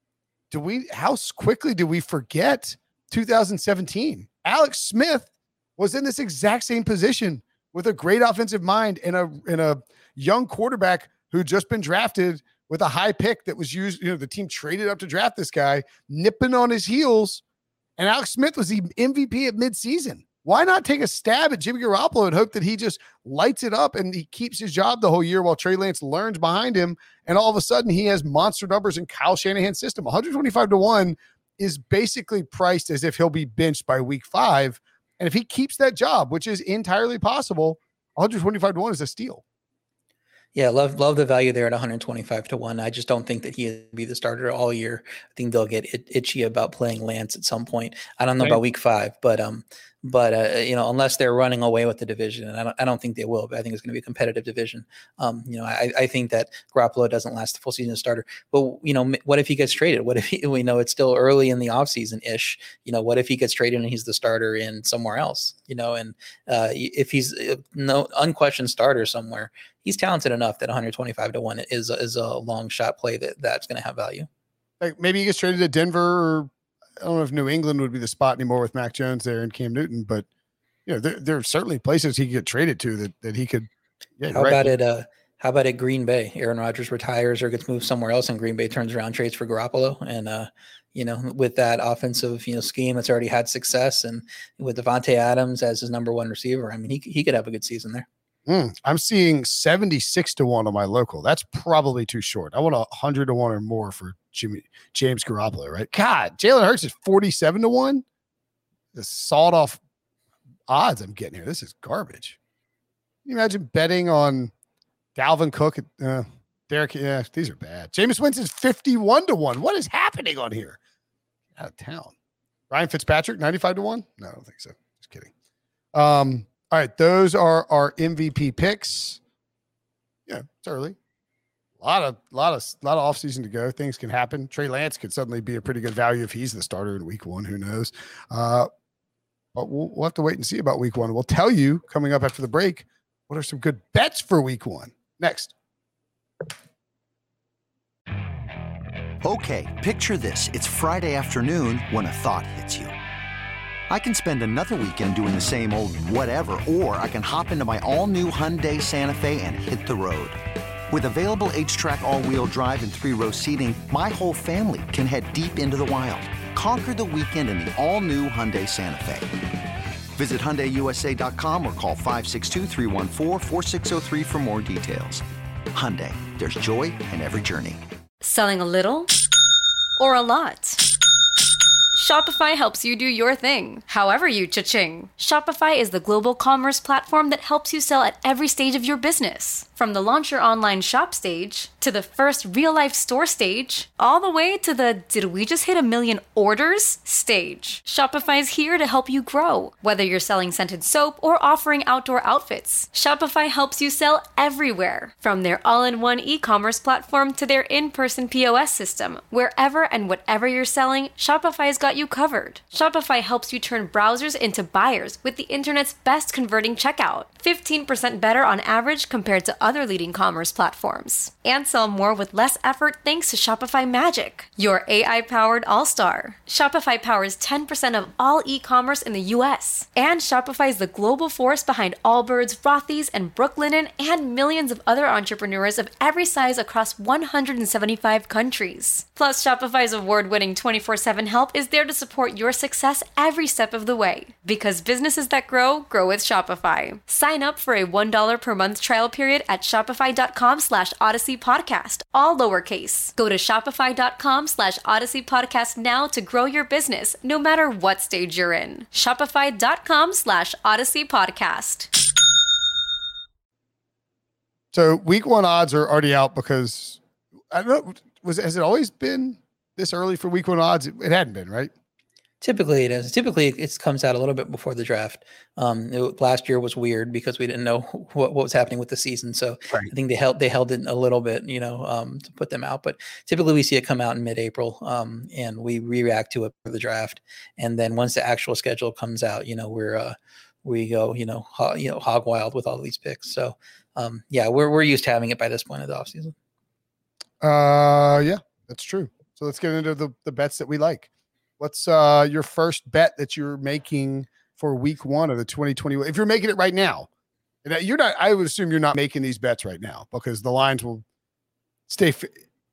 Do we, how quickly do we forget two thousand seventeen? Alex Smith was in this exact same position with a great offensive mind and a, and a young quarterback who'd just been drafted with a high pick that was used. You know, the team traded up to draft this guy, nipping on his heels. And Alex Smith was the M V P at midseason. Why not take a stab at Jimmy Garoppolo and hope that he just lights it up and he keeps his job the whole year while Trey Lance learns behind him, and all of a sudden he has monster numbers in Kyle Shanahan's system? one hundred twenty-five to one is basically priced as if he'll be benched by week five. And if he keeps that job, which is entirely possible, one hundred twenty-five to one is a steal. Yeah, love love the value there at one hundred twenty-five to one. I just don't think that he will be the starter all year. I think they'll get it, itchy about playing Lance at some point. I don't know right. about week five, but um, but uh, you know, unless they're running away with the division, and I don't, I don't think they will. But I think it's going to be a competitive division. Um, you know, I, I think that Garoppolo doesn't last the full season as starter. But you know, what if he gets traded? What if he, we know it's still early in the offseason ish? You know, what if he gets traded and he's the starter in somewhere else? You know, and uh, if he's no unquestioned starter somewhere, he's talented enough that one hundred twenty-five to one is is a long shot play that that's going to have value. Like maybe he gets traded to Denver, or I don't know if New England would be the spot anymore with Mac Jones there and Cam Newton, but you know, there, there are certainly places he could get traded to that, that he could. Yeah, how right. about it? Uh, how about it? Green Bay, Aaron Rodgers retires or gets moved somewhere else, and Green Bay turns around, trades for Garoppolo. And, uh, you know, with that offensive, you know, scheme that's already had success, and with Devontae Adams as his number one receiver, I mean, he, he could have a good season there. Mm, I'm seeing seventy-six to one on my local. That's probably too short. I want a one hundred to one or more for Jimmy James Garoppolo, right? God, Jalen Hurts is forty-seven to one. The sawed off odds I'm getting here. This is garbage. Can you imagine betting on Dalvin Cook? Uh, Derek, yeah, these are bad. Jameis Winston's fifty-one to one. What is happening on here? Out of town. Ryan Fitzpatrick, ninety-five to one? No, I don't think so. Just kidding. Um, All right. Those are our M V P picks. Yeah, it's early. A lot of, lot of, lot of offseason to go. Things can happen. Trey Lance could suddenly be a pretty good value if he's the starter in week one. Who knows? Uh, but we'll, we'll have to wait and see about week one. We'll tell you coming up after the break what are some good bets for week one. Next. Okay, picture this. It's Friday afternoon when a thought hits you. I can spend another weekend doing the same old whatever, or I can hop into my all-new Hyundai Santa Fe and hit the road. With available H-Track all-wheel drive and three-row seating, my whole family can head deep into the wild. Conquer the weekend in the all-new Hyundai Santa Fe. Visit Hyundai U S A dot com or call five six two, three one four, four six zero three for more details. Hyundai, there's joy in every journey. Selling a little or a lot? Shopify helps you do your thing, however you cha-ching. Shopify is the global commerce platform that helps you sell at every stage of your business. From the launch your online shop stage, to the first real-life store stage, all the way to the did we just hit a million orders stage. Shopify's here to help you grow. Whether you're selling scented soap or offering outdoor outfits, Shopify helps you sell everywhere. From their all-in-one e-commerce platform to their in-person P O S system, wherever and whatever you're selling, Shopify's got you covered. Shopify helps you turn browsers into buyers with the internet's best converting checkout. fifteen percent better on average compared to other leading commerce platforms. And sell more with less effort thanks to Shopify Magic, your A I-powered all-star. Shopify powers ten percent of all e-commerce in the U S. And Shopify is the global force behind Allbirds, Rothy's, and Brooklinen, and millions of other entrepreneurs of every size across one hundred seventy-five countries. Plus, Shopify's award-winning twenty-four seven help is there to support your success every step of the way. Because businesses that grow, grow with Shopify. Sign up for a one dollar per month trial period at shopify.com slash Odyssey Podcast, all lowercase. Go to shopify.com slash Odyssey Podcast now to grow your business, no matter what stage you're in. Shopify.com slash Odyssey Podcast. So week one odds are already out because I don't know, was has it always been this early for week one odds? It, it hadn't been, right? Typically it is. Typically it comes out a little bit before the draft. Um, it, last year was weird because we didn't know what, what was happening with the season. So right. I think they held they held it a little bit, you know, um, to put them out. But typically we see it come out in mid-April, um, and we react to it for the draft. And then once the actual schedule comes out, you know, we're uh, we go, you know, ho- you know, hog wild with all these picks. So um, yeah, we're we're used to having it by this point of the offseason. Uh, yeah, that's true. So let's get into the the bets that we like. What's uh, your first bet that you're making for week one of the twenty twenty-one? If you're making it right now, and you're not, I would assume you're not making these bets right now because the lines will stay. F-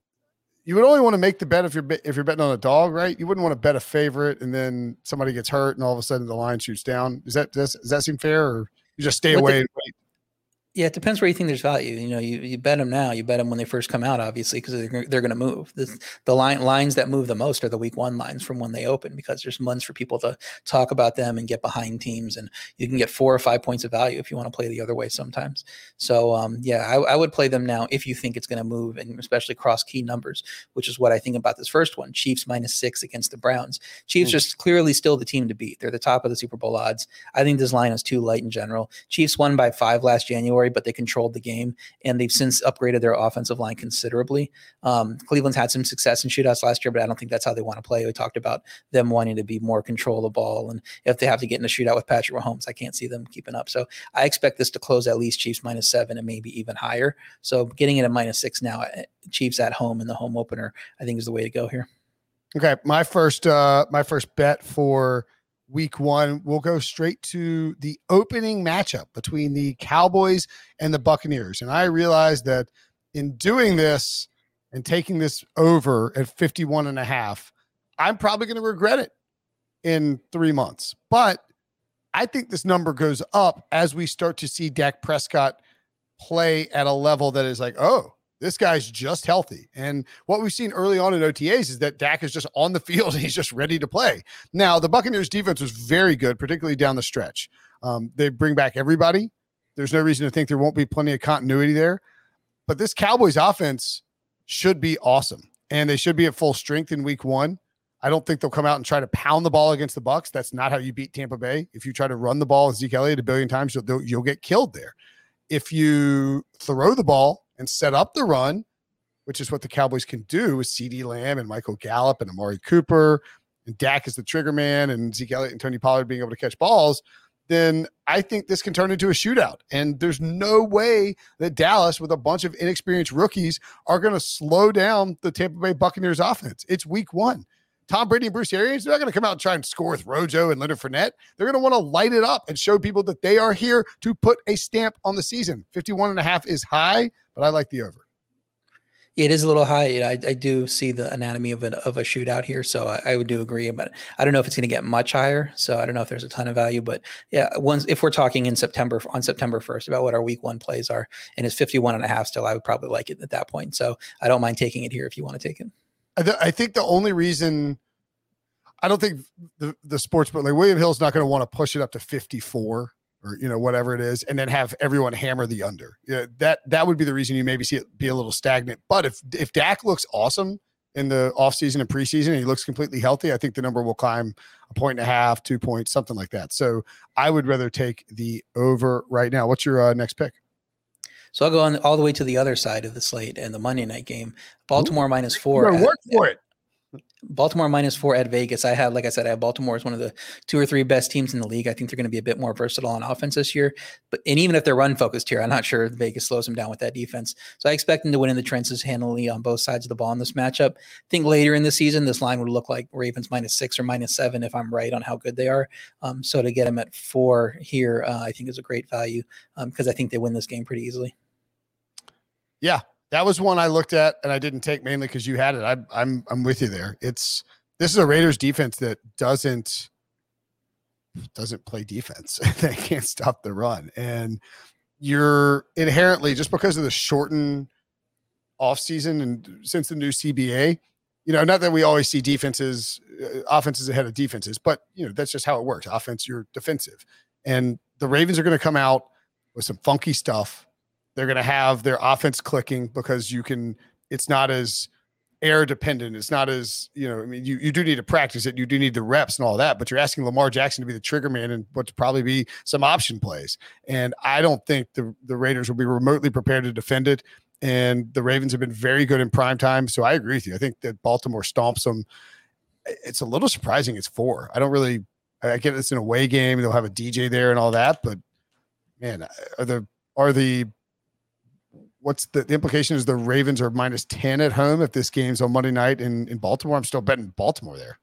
you would only want to make the bet if you're if you're betting on a dog, right? You wouldn't want to bet a favorite and then somebody gets hurt and all of a sudden the line shoots down. Is that does, does that seem fair, or you just stay what away the, and wait? Yeah, it depends where you think there's value. You know, you, you bet them now. You bet them when they first come out, obviously, because they're they're going to move. The the line lines that move the most are the week one lines from when they open, because there's months for people to talk about them and get behind teams, and you can get four or five points of value if you want to play the other way sometimes. So um, yeah, I, I would play them now if you think it's going to move, and especially cross key numbers, which is what I think about this first one. Chiefs minus six against the Browns. Chiefs mm-hmm. are clearly still the team to beat. They're the top of the Super Bowl odds. I think this line is too light in general. Chiefs won by five last January, but they controlled the game, and they've since upgraded their offensive line considerably. Um, Cleveland's had some success in shootouts last year, but I don't think that's how they want to play. We talked about them wanting to be more control of the ball, and if they have to get in a shootout with Patrick Mahomes, I can't see them keeping up. So I expect this to close at least Chiefs minus seven and maybe even higher. So getting it at minus six now, Chiefs at home in the home opener, I think is the way to go here. Okay, my first uh, my first bet for week one, we'll go straight to the opening matchup between the Cowboys and the Buccaneers. And I realized that in doing this and taking this over at fifty-one and a half, I'm probably going to regret it in three months. But I think this number goes up as we start to see Dak Prescott play at a level that is like, oh, this guy's just healthy. And what we've seen early on in O T As is that Dak is just on the field and he's just ready to play. Now, the Buccaneers defense was very good, particularly down the stretch. Um, they bring back everybody. There's no reason to think there won't be plenty of continuity there. But this Cowboys offense should be awesome. And they should be at full strength in week one. I don't think they'll come out and try to pound the ball against the Bucs. That's not how you beat Tampa Bay. If you try to run the ball with Zeke Elliott a billion times, you'll, you'll get killed there. If you throw the ball and set up the run, which is what the Cowboys can do with CeeDee Lamb and Michael Gallup and Amari Cooper, and Dak is the trigger man, and Zeke Elliott and Tony Pollard being able to catch balls, then I think this can turn into a shootout. And there's no way that Dallas, with a bunch of inexperienced rookies, are going to slow down the Tampa Bay Buccaneers offense. It's week one. Tom Brady and Bruce Arians, they're not going to come out and try and score with Rojo and Leonard Fournette. They're going to want to light it up and show people that they are here to put a stamp on the season. fifty-one and a half is high, but I like the over. It is a little high. I, I do see the anatomy of, an, of a shootout here, so I, I would do agree. But I don't know if it's going to get much higher, so I don't know if there's a ton of value. But yeah, once if we're talking in September on September first about what our week one plays are, and it's fifty-one and a half still, I would probably like it at that point. So I don't mind taking it here if you want to take it. I, th- I think the only reason I don't think the the sports, but like William Hill's not going to want to push it up to fifty-four. Or, you know, whatever it is, and then have everyone hammer the under. Yeah, that that would be the reason you maybe see it be a little stagnant. But if if Dak looks awesome in the offseason and preseason and he looks completely healthy, I think the number will climb a point and a half, two points, something like that. So I would rather take the over right now. What's your uh, next pick? So I'll go on all the way to the other side of the slate and the Monday night game. Baltimore Ooh, minus four. You're gonna work at, for it. Baltimore minus four at Vegas. I have, like I said, I have Baltimore as one of the two or three best teams in the league. I think they're going to be a bit more versatile on offense this year. But and even if they're run focused here, I'm not sure Vegas slows them down with that defense. So I expect them to win in the trenches handily on both sides of the ball in this matchup. I think later in the season, this line would look like Ravens minus six or minus seven if I'm right on how good they are. Um, so to get them at four here, uh, I think is a great value because um, I think they win this game pretty easily. Yeah. That was one I looked at and I didn't take mainly because you had it. I, I'm I'm with you there. It's this is a Raiders defense that doesn't doesn't play defense. They can't stop the run, and you're inherently just because of the shortened offseason and since the new C B A. You know, not that we always see defenses, uh, offenses ahead of defenses, but you know that's just how it works. Offense, you're defensive, and the Ravens are going to come out with some funky stuff. They're going to have their offense clicking because you can, it's not as air dependent. It's not as, you know, I mean, you, you do need to practice it. You do need the reps and all that, but you're asking Lamar Jackson to be the trigger man and what's probably be some option plays. And I don't think the, the Raiders will be remotely prepared to defend it. And the Ravens have been very good in prime time. So I agree with you. I think that Baltimore stomps them. It's a little surprising. It's four. I don't really, I get it's an away game. They'll have a D J there and all that, but man, are the, are the, What's the, the implication is the Ravens are minus ten at home if this game's on Monday night in, in Baltimore. I'm still betting Baltimore there.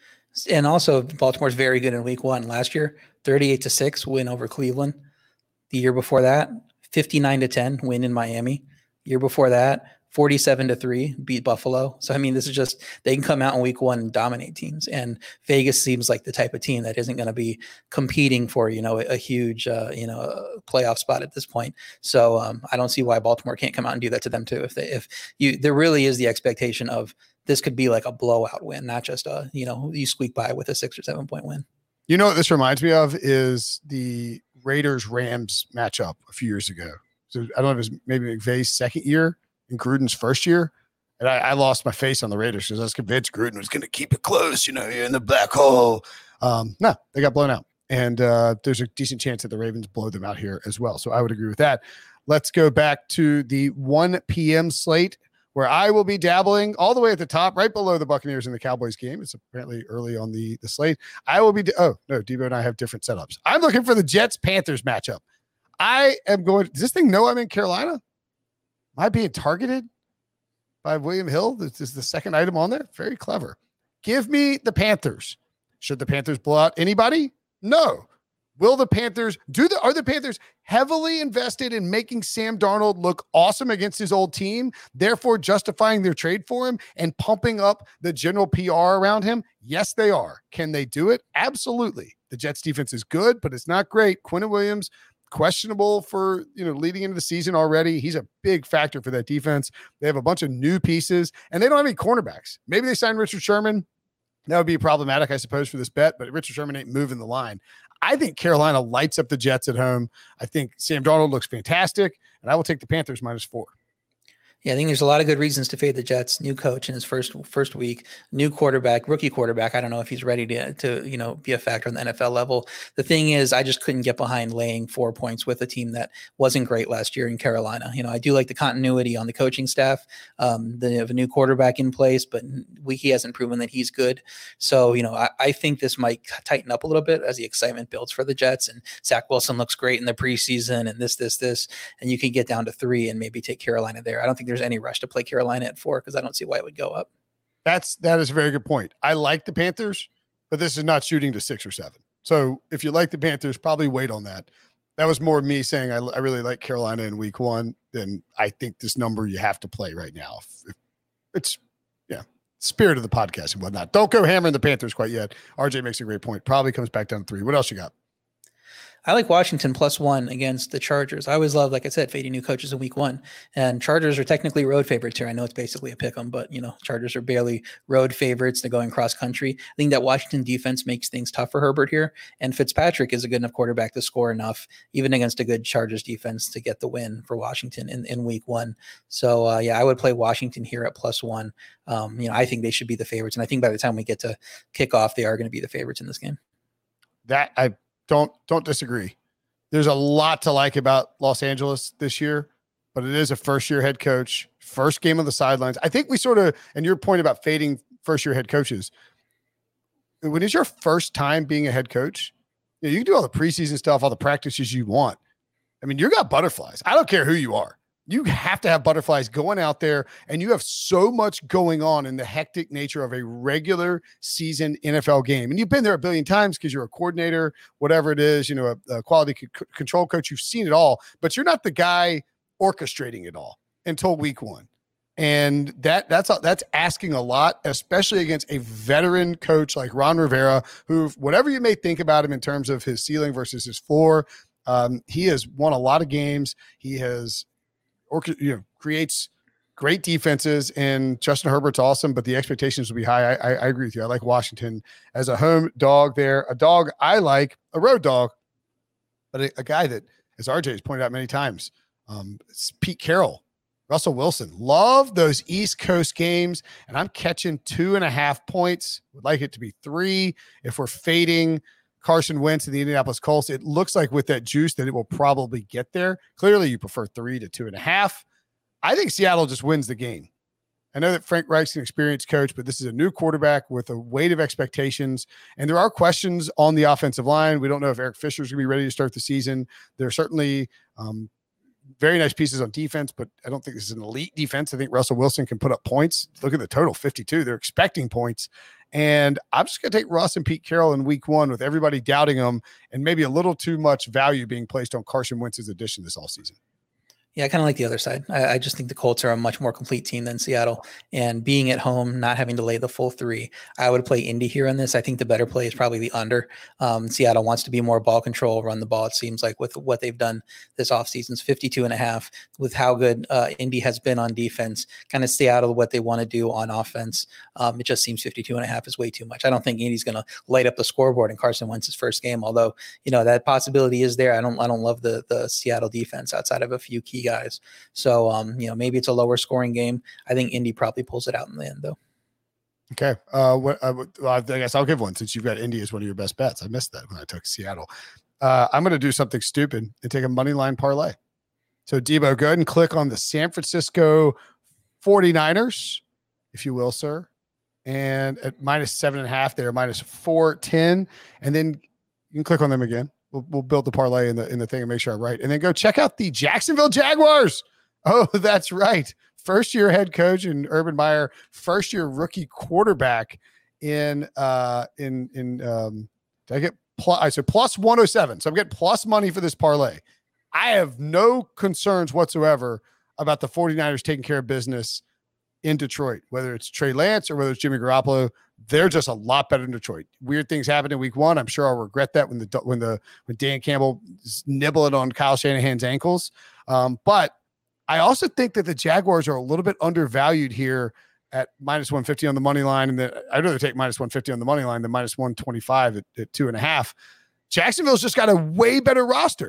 And also Baltimore's very good in week one. Last year, thirty-eight to six win over Cleveland. The year before that, fifty-nine to ten win in Miami. Year before that, forty-seven to three beat Buffalo. So, I mean, this is just, they can come out in week one and dominate teams. And Vegas seems like the type of team that isn't going to be competing for, you know, a, a huge, uh, you know, a playoff spot at this point. So um, I don't see why Baltimore can't come out and do that to them too. If they, if you, there really is the expectation of this could be like a blowout win, not just a, you know, you squeak by with a six or seven point win. You know what this reminds me of is the Raiders Rams matchup a few years ago. So I don't know if it was maybe McVay's second year in Gruden's first year. And I, I lost my face on the Raiders because I was convinced Gruden was going to keep it close. You know, you're in the black hole. Um, no, they got blown out. And uh, there's a decent chance that the Ravens blow them out here as well. So I would agree with that. Let's go back to the one p.m. slate where I will be dabbling all the way at the top, right below the Buccaneers and the Cowboys game. It's apparently early on the, the slate. I will be, de- oh, no, Debo and I have different setups. I'm looking for the Jets-Panthers matchup. I am going, does this thing know I'm in Carolina? Am I being targeted by William Hill? This is the second item on there. Very clever. Give me the Panthers. Should the Panthers blow out anybody? No. Will the Panthers do the, are the Panthers heavily invested in making Sam Darnold look awesome against his old team, therefore justifying their trade for him and pumping up the general P R around him? Yes, they are. Can they do it? Absolutely. The Jets defense is good, but it's not great. Quinnen Williams, questionable for, you know, leading into the season already. He's a big factor for that defense. They have a bunch of new pieces and they don't have any cornerbacks. Maybe they sign Richard Sherman. That would be problematic, I suppose, for this bet, but Richard Sherman ain't moving the line. I think Carolina lights up the Jets at home. I think Sam Darnold looks fantastic, and I will take the Panthers minus four. Yeah, I think there's a lot of good reasons to fade the Jets. New coach in his first first week, new quarterback, rookie quarterback. I don't know if he's ready to to you know be a factor on the N F L level. The thing is, I just couldn't get behind laying four points with a team that wasn't great last year in Carolina. You know, I do like the continuity on the coaching staff. Um, they have a new quarterback in place, but we, he hasn't proven that he's good. So you know, I, I think this might tighten up a little bit as the excitement builds for the Jets. And Zach Wilson looks great in the preseason, and this this this, and you can get down to three and maybe take Carolina there. I don't think there's any rush to play Carolina at four because I don't see why it would go up. That's that is a very good point. I like the Panthers, but this is not shooting to six or seven. So if you like the Panthers, probably wait on that. That was more me saying I, I really like Carolina in week one. Then I think this number you have to play right now. If, if it's yeah, spirit of the podcast and whatnot. Don't go hammering the Panthers quite yet. R J makes a great point. Probably comes back down to three. What else you got? I like Washington plus one against the Chargers. I always love, like I said, fading new coaches in week one. And Chargers are technically road favorites here. I know it's basically a pick 'em, but, you know, Chargers are barely road favorites. They're going cross country. I think that Washington defense makes things tough for Herbert here. And Fitzpatrick is a good enough quarterback to score enough, even against a good Chargers defense, to get the win for Washington in, in week one. So, uh, yeah, I would play Washington here at plus one. Um, you know, I think they should be the favorites. And I think by the time we get to kickoff, they are going to be the favorites in this game. That I Don't don't disagree. There's a lot to like about Los Angeles this year, but it is a first-year head coach, first game on the sidelines. I think we sort of, and your point about fading first-year head coaches, when it's your first time being a head coach, you know, you can do all the preseason stuff, all the practices you want. I mean, you got butterflies. I don't care who you are. You have to have butterflies going out there, and you have so much going on in the hectic nature of a regular season N F L game. And you've been there a billion times because you're a coordinator, whatever it is, you know, a, a quality c- control coach. You've seen it all, but you're not the guy orchestrating it all until week one. And that that's that's asking a lot, especially against a veteran coach like Ron Rivera, who, whatever you may think about him in terms of his ceiling versus his floor, um, he has won a lot of games. He has or you know, creates great defenses, and Justin Herbert's awesome, but the expectations will be high. I, I, I agree with you. I like Washington as a home dog there. A dog I like, a road dog, but a, a guy that, as R J has pointed out many times, um, it's Pete Carroll, Russell Wilson. Love those East Coast games, and I'm catching two and a half points. Would like it to be three if we're fading Carson Wentz and the Indianapolis Colts. It looks like with that juice that it will probably get there. Clearly, you prefer three to two and a half. I think Seattle just wins the game. I know that Frank Reich's an experienced coach, but this is a new quarterback with a weight of expectations, and there are questions on the offensive line. We don't know if Eric Fisher is going to be ready to start the season. There are certainly um, very nice pieces on defense, but I don't think this is an elite defense. I think Russell Wilson can put up points. Look at the total, fifty-two. They're expecting points. And I'm just going to take Russ and Pete Carroll in week one with everybody doubting them and maybe a little too much value being placed on Carson Wentz's addition this all season. Yeah, I kind of like the other side. I, I just think the Colts are a much more complete team than Seattle. And being at home, not having to lay the full three, I would play Indy here on this. I think the better play is probably the under. Um, Seattle wants to be more ball control, run the ball, it seems like, with what they've done this offseason. It's fifty-two and a half with how good uh, Indy has been on defense. Kind of Seattle, what they want to do on offense. Um, it just seems fifty-two and a half is way too much. I don't think Indy's going to light up the scoreboard in Carson Wentz's first game, although, you know, that possibility is there. I don't I don't love the the Seattle defense outside of a few key guys. So, um, you know, maybe it's a lower scoring game. I think Indy probably pulls it out in the end, though. Okay. Uh, what, uh, well, I guess I'll give one since you've got Indy as one of your best bets. I missed that when I took Seattle. Uh, I'm going to do something stupid and take a money line parlay. So, Debo, go ahead and click on the San Francisco forty-niners, if you will, sir. And at minus seven and a half, they're minus four ten. And then you can click on them again. We'll, we'll build the parlay in the in the thing and make sure I'm right. And then go check out the Jacksonville Jaguars. Oh, that's right. First year head coach and Urban Meyer, first year rookie quarterback in uh in in um did I get plus I said plus one oh seven. So I'm getting plus money for this parlay. I have no concerns whatsoever about the forty-niners taking care of business in Detroit, whether it's Trey Lance or whether it's Jimmy Garoppolo. They're just a lot better than Detroit. Weird things happened in week one. I'm sure I'll regret that when the when the when Dan Campbell is nibbling on Kyle Shanahan's ankles. Um, but I also think that the Jaguars are a little bit undervalued here at minus one fifty on the money line. And the, I'd rather take minus one fifty on the money line than minus one twenty-five at, at two and a half. Jacksonville's just got a way better roster.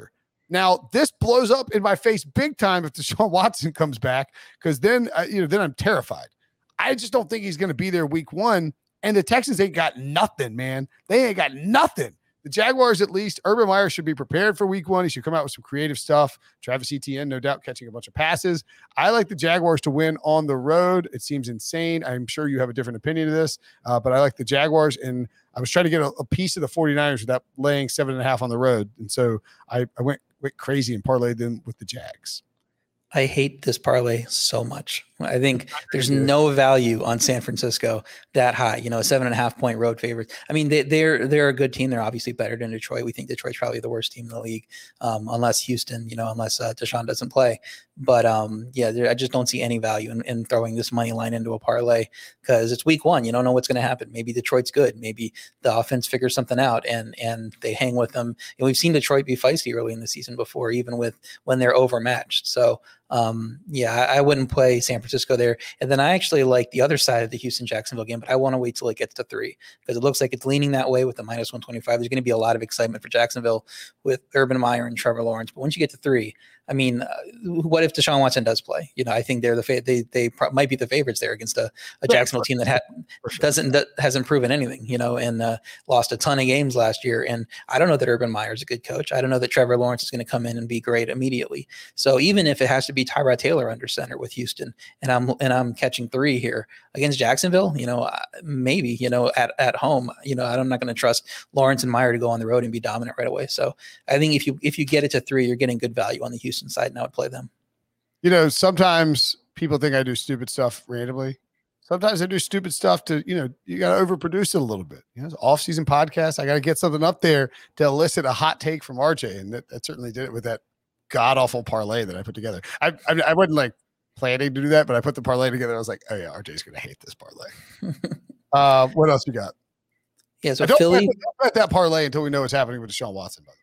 Now, this blows up in my face big time if Deshaun Watson comes back, because then, uh, you know, then I'm terrified. I just don't think he's going to be there week one. And the Texans ain't got nothing, man. They ain't got nothing. The Jaguars, at least, Urban Meyer should be prepared for week one. He should come out with some creative stuff. Travis Etienne, no doubt, catching a bunch of passes. I like the Jaguars to win on the road. It seems insane. I'm sure you have a different opinion of this, uh, but I like the Jaguars. And I was trying to get a, a piece of the 49ers without laying seven and a half on the road. And so I, I went, went crazy and parlayed them with the Jags. I hate this parlay so much. I think there's no value on San Francisco that high, you know, a seven and a half point road favorite. I mean, they, they're, they're a good team. They're obviously better than Detroit. We think Detroit's probably the worst team in the league, um, unless Houston, you know, unless uh, Deshaun doesn't play. But um, yeah, I just don't see any value in, in throwing this money line into a parlay, because it's week one. You don't know what's going to happen. Maybe Detroit's good. Maybe the offense figures something out and, and they hang with them. And we've seen Detroit be feisty early in the season before, even with when they're overmatched. So um, yeah, I, I wouldn't play San Francisco there. And then I actually like the other side of the Houston Jacksonville game, but I want to wait till it gets to three, because it looks like it's leaning that way with the minus one twenty-five. There's going to be a lot of excitement for Jacksonville with Urban Meyer and Trevor Lawrence. But once you get to three, I mean, uh, what if Deshaun Watson does play? You know, I think they're the fa- they they pro- might be the favorites there against a, a Jacksonville team that ha- sure. doesn't that hasn't proven anything. You know, and uh, lost a ton of games last year. And I don't know that Urban Meyer is a good coach. I don't know that Trevor Lawrence is going to come in and be great immediately. So even if it has to be Tyrod Taylor under center with Houston, and I'm and I'm catching three here against Jacksonville, you know, maybe you know at at home, you know, I'm not going to trust Lawrence and Meyer to go on the road and be dominant right away. So I think if you if you get it to three, you're getting good value on the Houston side, and I would play them. You know, sometimes people think I do stupid stuff randomly. Sometimes I do stupid stuff to, you know, you got to overproduce it a little bit. You know, it's an off-season podcast. I got to get something up there to elicit a hot take from R J, and that, that certainly did it with that god-awful parlay that I put together. I, I I wasn't like planning to do that, but I put the parlay together. I was like, oh yeah, R J's going to hate this parlay. uh, what else you got? Yeah, so I don't Philly. bet, don't bet that parlay until we know what's happening with Deshaun Watson, by the way.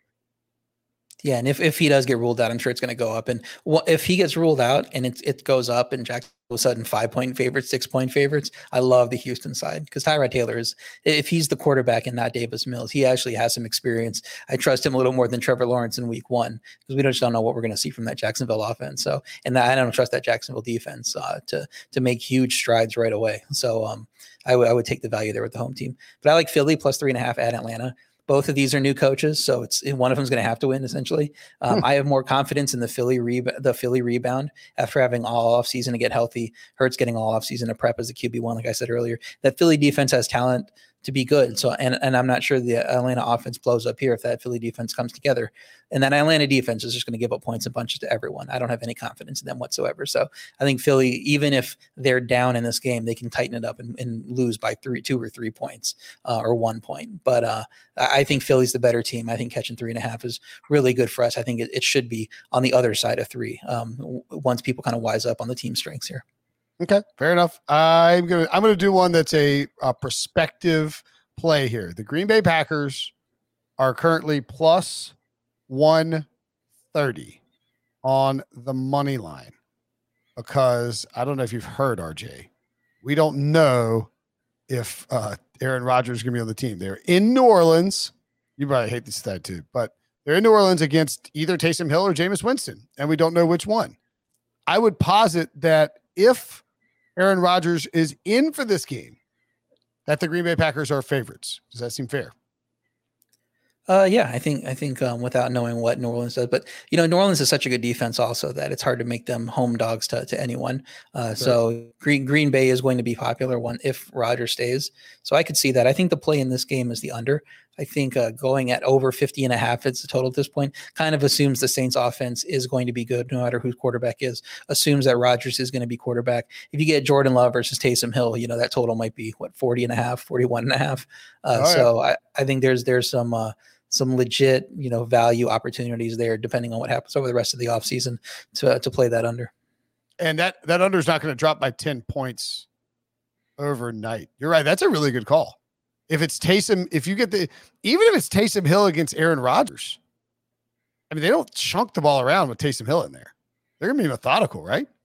Yeah, and if, if he does get ruled out, I'm sure it's going to go up. And what, if he gets ruled out and it it goes up and Jacksonville all of a sudden five point favorites, six point favorites, I love the Houston side, because Tyrod Taylor is, if he's the quarterback and not Davis Mills, he actually has some experience. I trust him a little more than Trevor Lawrence in week one, because we just don't know what we're going to see from that Jacksonville offense. So, and I don't trust that Jacksonville defense uh, to to make huge strides right away. So um, I, w- I would take the value there with the home team. But I like Philly plus three and a half at Atlanta. Both of these are new coaches, so it's one of them is going to have to win. Essentially, um, hmm. I have more confidence in the Philly re- the Philly rebound after having all off season to get healthy. Hurts getting all off season to prep as a Q B one, like I said earlier. That Philly defense has talent to be good. So, and and I'm not sure the Atlanta offense blows up here if that Philly defense comes together. And that Atlanta defense is just going to give up points and bunches to everyone. I don't have any confidence in them whatsoever. So I think Philly, even if they're down in this game, they can tighten it up and, and lose by three, two or three points uh, or one point. But uh, I think Philly's the better team. I think catching three and a half is really good for us. I think it, it should be on the other side of three um, once people kind of wise up on the team strengths here. Okay, fair enough. I'm gonna I'm gonna do one that's a, a prospective play here. The Green Bay Packers are currently plus one thirty on the money line, because I don't know if you've heard, R J, we don't know if uh, Aaron Rodgers is gonna be on the team. They're in New Orleans. You probably hate this stat too, but they're in New Orleans against either Taysom Hill or Jameis Winston, and we don't know which one. I would posit that if Aaron Rodgers is in for this game, that the Green Bay Packers are favorites. Does that seem fair? Uh, yeah, I think, I think, um, without knowing what New Orleans does, but you know, New Orleans is such a good defense also that it's hard to make them home dogs to, to anyone. Uh, right. So Green, Green Bay is going to be popular one if Rodgers stays. So I could see that. I think the play in this game is the under. I think uh, going at over fifty and a half, it's the total at this point, kind of assumes the Saints offense is going to be good no matter who quarterback is, assumes that Rodgers is going to be quarterback. If you get Jordan Love versus Taysom Hill, you know, that total might be what, forty and a half, forty-one and a half. Uh, oh, so yeah. I, I think there's, there's some, uh, some legit, you know, value opportunities there, depending on what happens over the rest of the offseason to, to play that under. And that, that under is not going to drop by ten points overnight. You're right. That's a really good call. If it's Taysom, if you get the, even if it's Taysom Hill against Aaron Rodgers, I mean, they don't chunk the ball around with Taysom Hill in there. They're going to be methodical, right?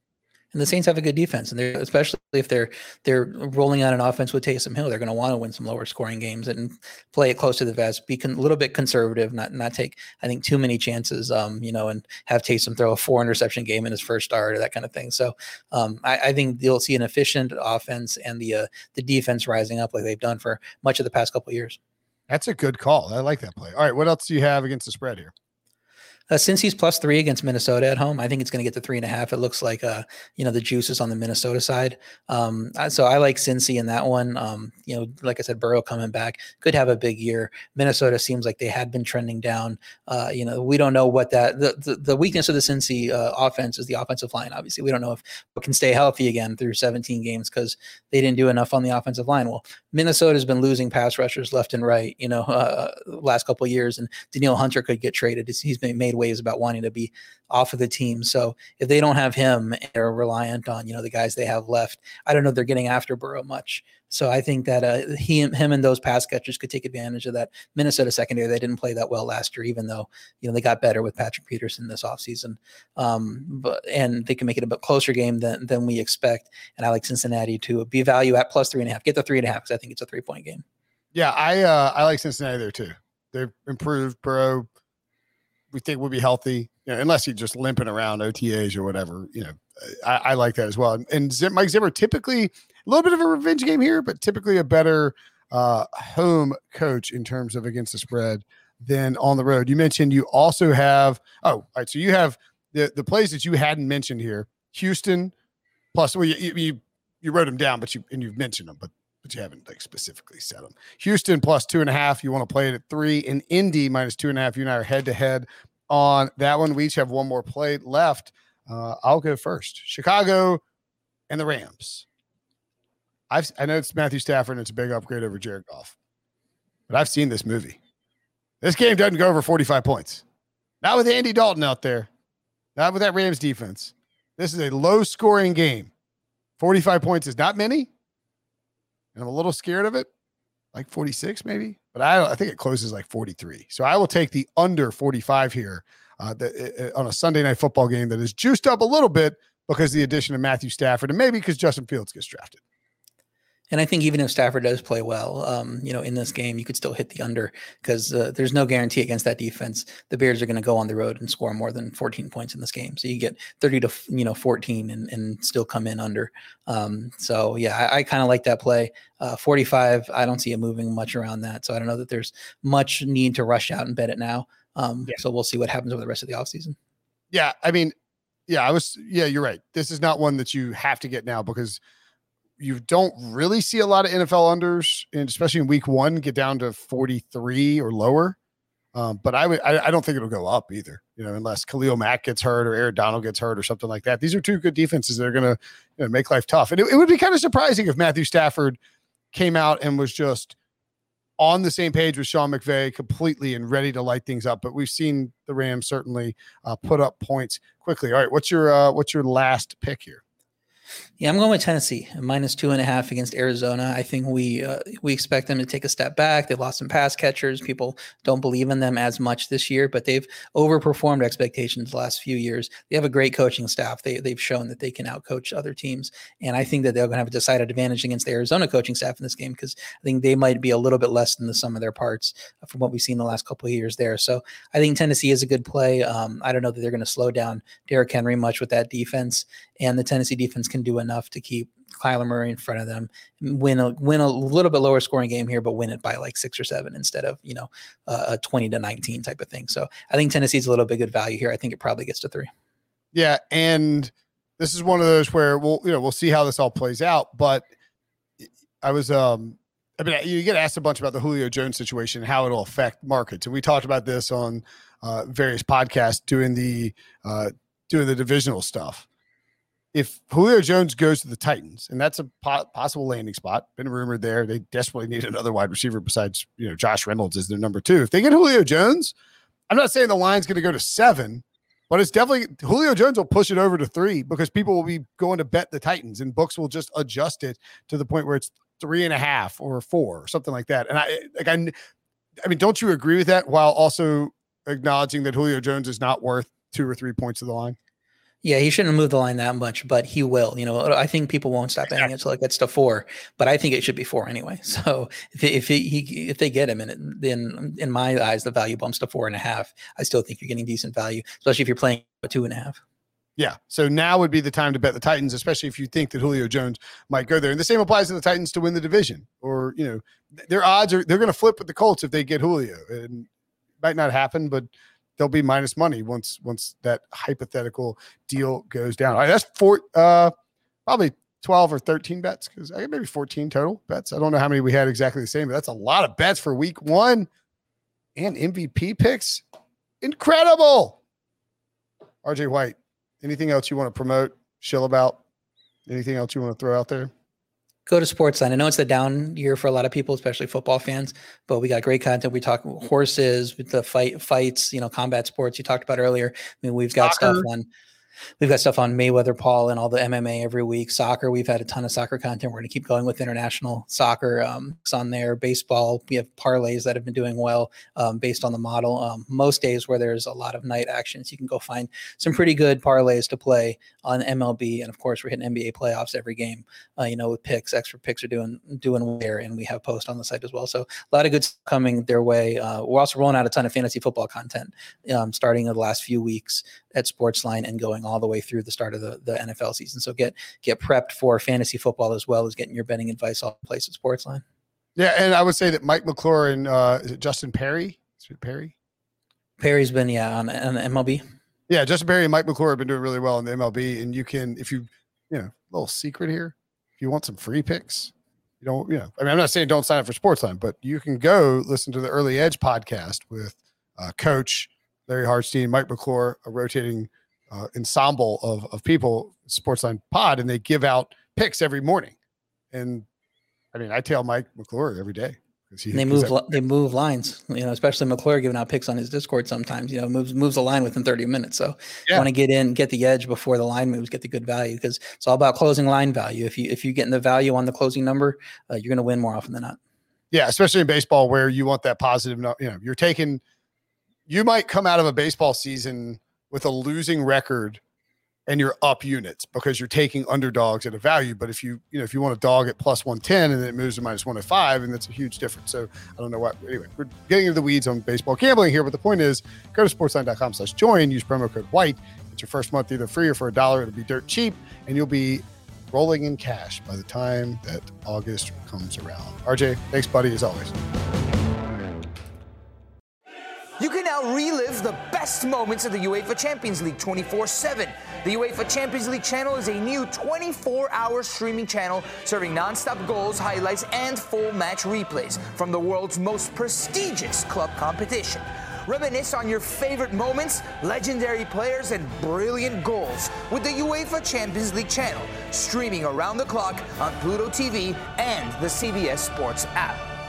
And the Saints have a good defense, and they're, especially if they're they're rolling out an offense with Taysom Hill, they're going to want to win some lower scoring games and play it close to the vest, be con- a little bit conservative, not not take I think too many chances, um, you know, and have Taysom throw a four interception game in his first start or that kind of thing. So um, I, I think you'll see an efficient offense and the uh, the defense rising up like they've done for much of the past couple of years. That's a good call. I like that play. All right, what else do you have against the spread here? Uh, since he's plus three against Minnesota at home, I think it's going to get to three and a half. It looks like, uh, you know, the juice is on the Minnesota side. Um, so I like Cincy in that one. Um, you know, like I said, Burrow coming back could have a big year. Minnesota seems like they had been trending down. Uh, you know, we don't know what that, the, the, the weakness of the Cincy uh, offense is the offensive line. Obviously, we don't know if it can stay healthy again through seventeen games because they didn't do enough on the offensive line. Well, Minnesota's been losing pass rushers left and right, you know, uh, last couple of years, and Danielle Hunter could get traded. He's been made waves about wanting to be off of the team. So if they don't have him, they're reliant on, you know, the guys they have left. I don't know if they're getting after Burrow much. So I think that uh, he, him and those pass catchers could take advantage of that Minnesota secondary. They didn't play that well last year, even though, you know, they got better with Patrick Peterson this offseason. Um, but, and they can make it a bit closer game than, than we expect. And I like Cincinnati to be value at plus three and a half, get the three and a half, because I think it's a three point game. Yeah. I, uh, I like Cincinnati there too. They've improved. Burrow, we think will be healthy, you know, unless he's just limping around O T As or whatever. You know, I, I like that as well. And Zim, Mike Zimmer, typically a little bit of a revenge game here, but typically a better uh, home coach in terms of against the spread than on the road. You mentioned you also have, oh, all right. So you have the, the plays that you hadn't mentioned here, Houston plus, well, you, you, you wrote them down, but you, and you've mentioned them, but but you haven't like specifically said them. Houston plus two and a half. You want to play it at three, and Indy minus two and a half. You and I are head to head on that one. We each have one more play left. Uh, I'll go first. Chicago and the Rams. I've, I know it's Matthew Stafford and it's a big upgrade over Jared Goff, but I've seen this movie. This game doesn't go over forty-five points. Not with Andy Dalton out there. Not with that Rams defense. This is a low scoring game. forty-five points is not many. And I'm a little scared of it, like forty-six maybe, but I I think it closes like forty-three. So I will take the under forty-five here uh, the, uh, on a Sunday night football game that is juiced up a little bit because of the addition of Matthew Stafford and maybe because Justin Fields gets drafted. And I think even if Stafford does play well, um, you know, in this game, you could still hit the under because uh, there's no guarantee against that defense. The Bears are going to go on the road and score more than fourteen points in this game. So you get thirty to, you know, fourteen and, and still come in under. Um, so yeah, I, I kind of like that play. Uh, forty-five, I don't see it moving much around that. So I don't know that there's much need to rush out and bet it now. Um, yeah. So we'll see what happens over the rest of the offseason. Yeah. I mean, yeah, I was, yeah, you're right. This is not one that you have to get now because you don't really see a lot of N F L unders, and especially in week one, get down to forty-three or lower. Um, but I would, I, I don't think it'll go up either, you know, unless Khalil Mack gets hurt or Aaron Donald gets hurt or something like that. These are two good defenses that are going to, you know, make life tough. And it, it would be kind of surprising if Matthew Stafford came out and was just on the same page with Sean McVay completely and ready to light things up. But we've seen the Rams certainly uh, put up points quickly. All right. What's your, uh, what's your last pick here? Yeah, I'm going with Tennessee, minus two and a half against Arizona. I think we uh, we expect them to take a step back. They've lost some pass catchers. People don't believe in them as much this year, but they've overperformed expectations the last few years. They have a great coaching staff. They, they've shown that they can outcoach other teams. And I think that they're going to have a decided advantage against the Arizona coaching staff in this game because I think they might be a little bit less than the sum of their parts from what we've seen the last couple of years there. So I think Tennessee is a good play. Um, I don't know that they're going to slow down Derrick Henry much with that defense, and the Tennessee defense can do enough to keep Kyler Murray in front of them, win a win a little bit lower scoring game here, but win it by like six or seven instead of, you know, uh, a twenty to nineteen type of thing. So I think Tennessee's a little bit good value here. I think it probably gets to three. Yeah. And this is one of those where we'll, you know, we'll see how this all plays out, but I was, um, I mean, you get asked a bunch about the Julio Jones situation, how it'll affect markets. And we talked about this on uh, various podcasts doing the, uh, doing the divisional stuff. If Julio Jones goes to the Titans, and that's a po- possible landing spot, been rumored there, they desperately need another wide receiver besides, you know, Josh Reynolds is their number two. If they get Julio Jones, I'm not saying the line's going to go to seven, but it's definitely Julio Jones will push it over to three because people will be going to bet the Titans, and books will just adjust it to the point where it's three and a half or four or something like that. And I, like, I, I mean, don't you agree with that while also acknowledging that Julio Jones is not worth two or three points of the line? Yeah, he shouldn't move the line that much, but he will. You know, I think people won't stop betting it, so like it's to four, but I think it should be four anyway. So if if he, he if they get him in it, then in my eyes the value bumps to four and a half. I still think you're getting decent value, especially if you're playing a two and a half. Yeah. So now would be the time to bet the Titans, especially if you think that Julio Jones might go there. And the same applies to the Titans to win the division, or, you know, their odds are, they're going to flip with the Colts if they get Julio. And it might not happen, but they'll be minus money once, once that hypothetical deal goes down. All right, that's four, uh, probably twelve or thirteen bets, because I got maybe fourteen total bets. I don't know how many we had exactly the same, but that's a lot of bets for week one and M V P picks. Incredible. R J White. Anything else you want to promote, shill about? Anything else you want to throw out there? Go to Sportsline. I know it's a down year for a lot of people, especially football fans, but we got great content. We talk horses, with the fight fights, you know, combat sports you talked about earlier. I mean, we've got Soccer. stuff on We've got stuff on Mayweather, Paul, and all the M M A every week. Soccer, we've had a ton of soccer content. We're going to keep going with international soccer. Um, it's on there. Baseball, we have parlays that have been doing well um, based on the model. Um, most days where there's a lot of night actions, you can go find some pretty good parlays to play on M L B. And of course, we're hitting N B A playoffs every game. Uh, you know, with picks, extra picks are doing doing there, and we have posts on the site as well. So a lot of good stuff coming their way. Uh, we're also rolling out a ton of fantasy football content um, starting in the last few weeks at Sportsline and going all the way through the start of the, the N F L season. So get get prepped for fantasy football as well as getting your betting advice all in place at Sportsline. Yeah, and I would say that Mike McClure and uh, is it Justin Perry? Is it Perry? Perry's been, yeah, on, on M L B. Yeah, Justin Perry and Mike McClure have been doing really well in the M L B. And you can, if you, you know, little secret here, if you want some free picks, you don't, you know, I mean, I'm not saying don't sign up for Sportsline, but you can go listen to the Early Edge podcast with uh, Coach Larry Hartstein, Mike McClure, a rotating uh, ensemble of, of people, Sportsline Pod, and they give out picks every morning. And I mean, I tail Mike McClure every day. He, they move that, they move lines, you know, especially McClure giving out picks on his Discord sometimes, you know, moves moves the line within thirty minutes. So yeah. You want to get in, get the edge before the line moves, get the good value, because it's all about closing line value. If you if you getting the value on the closing number, uh, you're going to win more often than not. Yeah, especially in baseball where you want that positive, you know, you're taking, you might come out of a baseball season with a losing record and you're up units because you're taking underdogs at a value. But if you, you know, if you want a dog at plus one ten and then it moves to minus one oh five, and that's a huge difference. So I don't know what, anyway, we're getting into the weeds on baseball gambling here, but the point is go to sportsline.com slash join, use promo code white. It's your first month either free or for a dollar. It'll be dirt cheap and you'll be rolling in cash by the time that August comes around. R J, thanks buddy, as always. You can now relive the best moments of the UEFA Champions League twenty-four seven. The UEFA Champions League channel is a new twenty-four hour streaming channel serving non-stop goals, highlights, and full match replays from the world's most prestigious club competition. Reminisce on your favorite moments, legendary players, and brilliant goals with the UEFA Champions League channel, streaming around the clock on Pluto T V and the C B S Sports app.